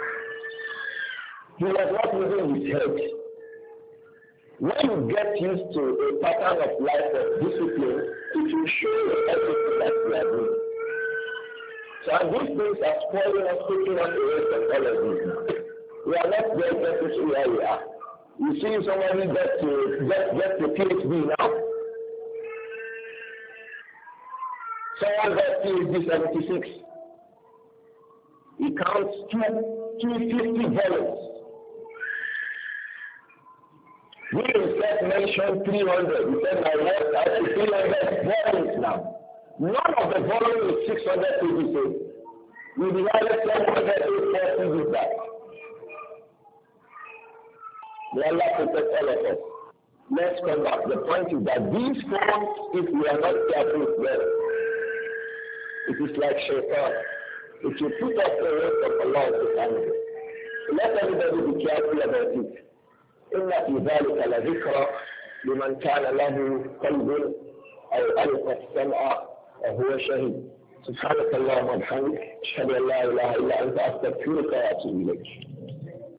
He was not losing his head. When you get used to a pattern of life of discipline, it will show you everything that you are doing. So and these things are spoiling us, taking us away from all of this now. We are not very necessary where we are. You see somebody get to get, get to PhD now. Someone got PhD seventy-six. He counts two, two fifty volumes. We instead mentioned three hundred. We said my work has to three hundred volumes now. None of the volumes is six hundred pages. We divided seven hundred to four pages back. May Allah protect all of us. Let's come back. The point is that these forms, if we are not careful with them, it is like shaitan. It will put us away from Allah subhanahu wa ta'ala. Let everybody be careful about it. إن في ذلك لذكرى لمن كان له قلب أو ألقى السمع وهو شهيد. سبحانك اللهم وبحمدك أشهد أن لا إله إلا أنت أستغفرك وأتوب إليك.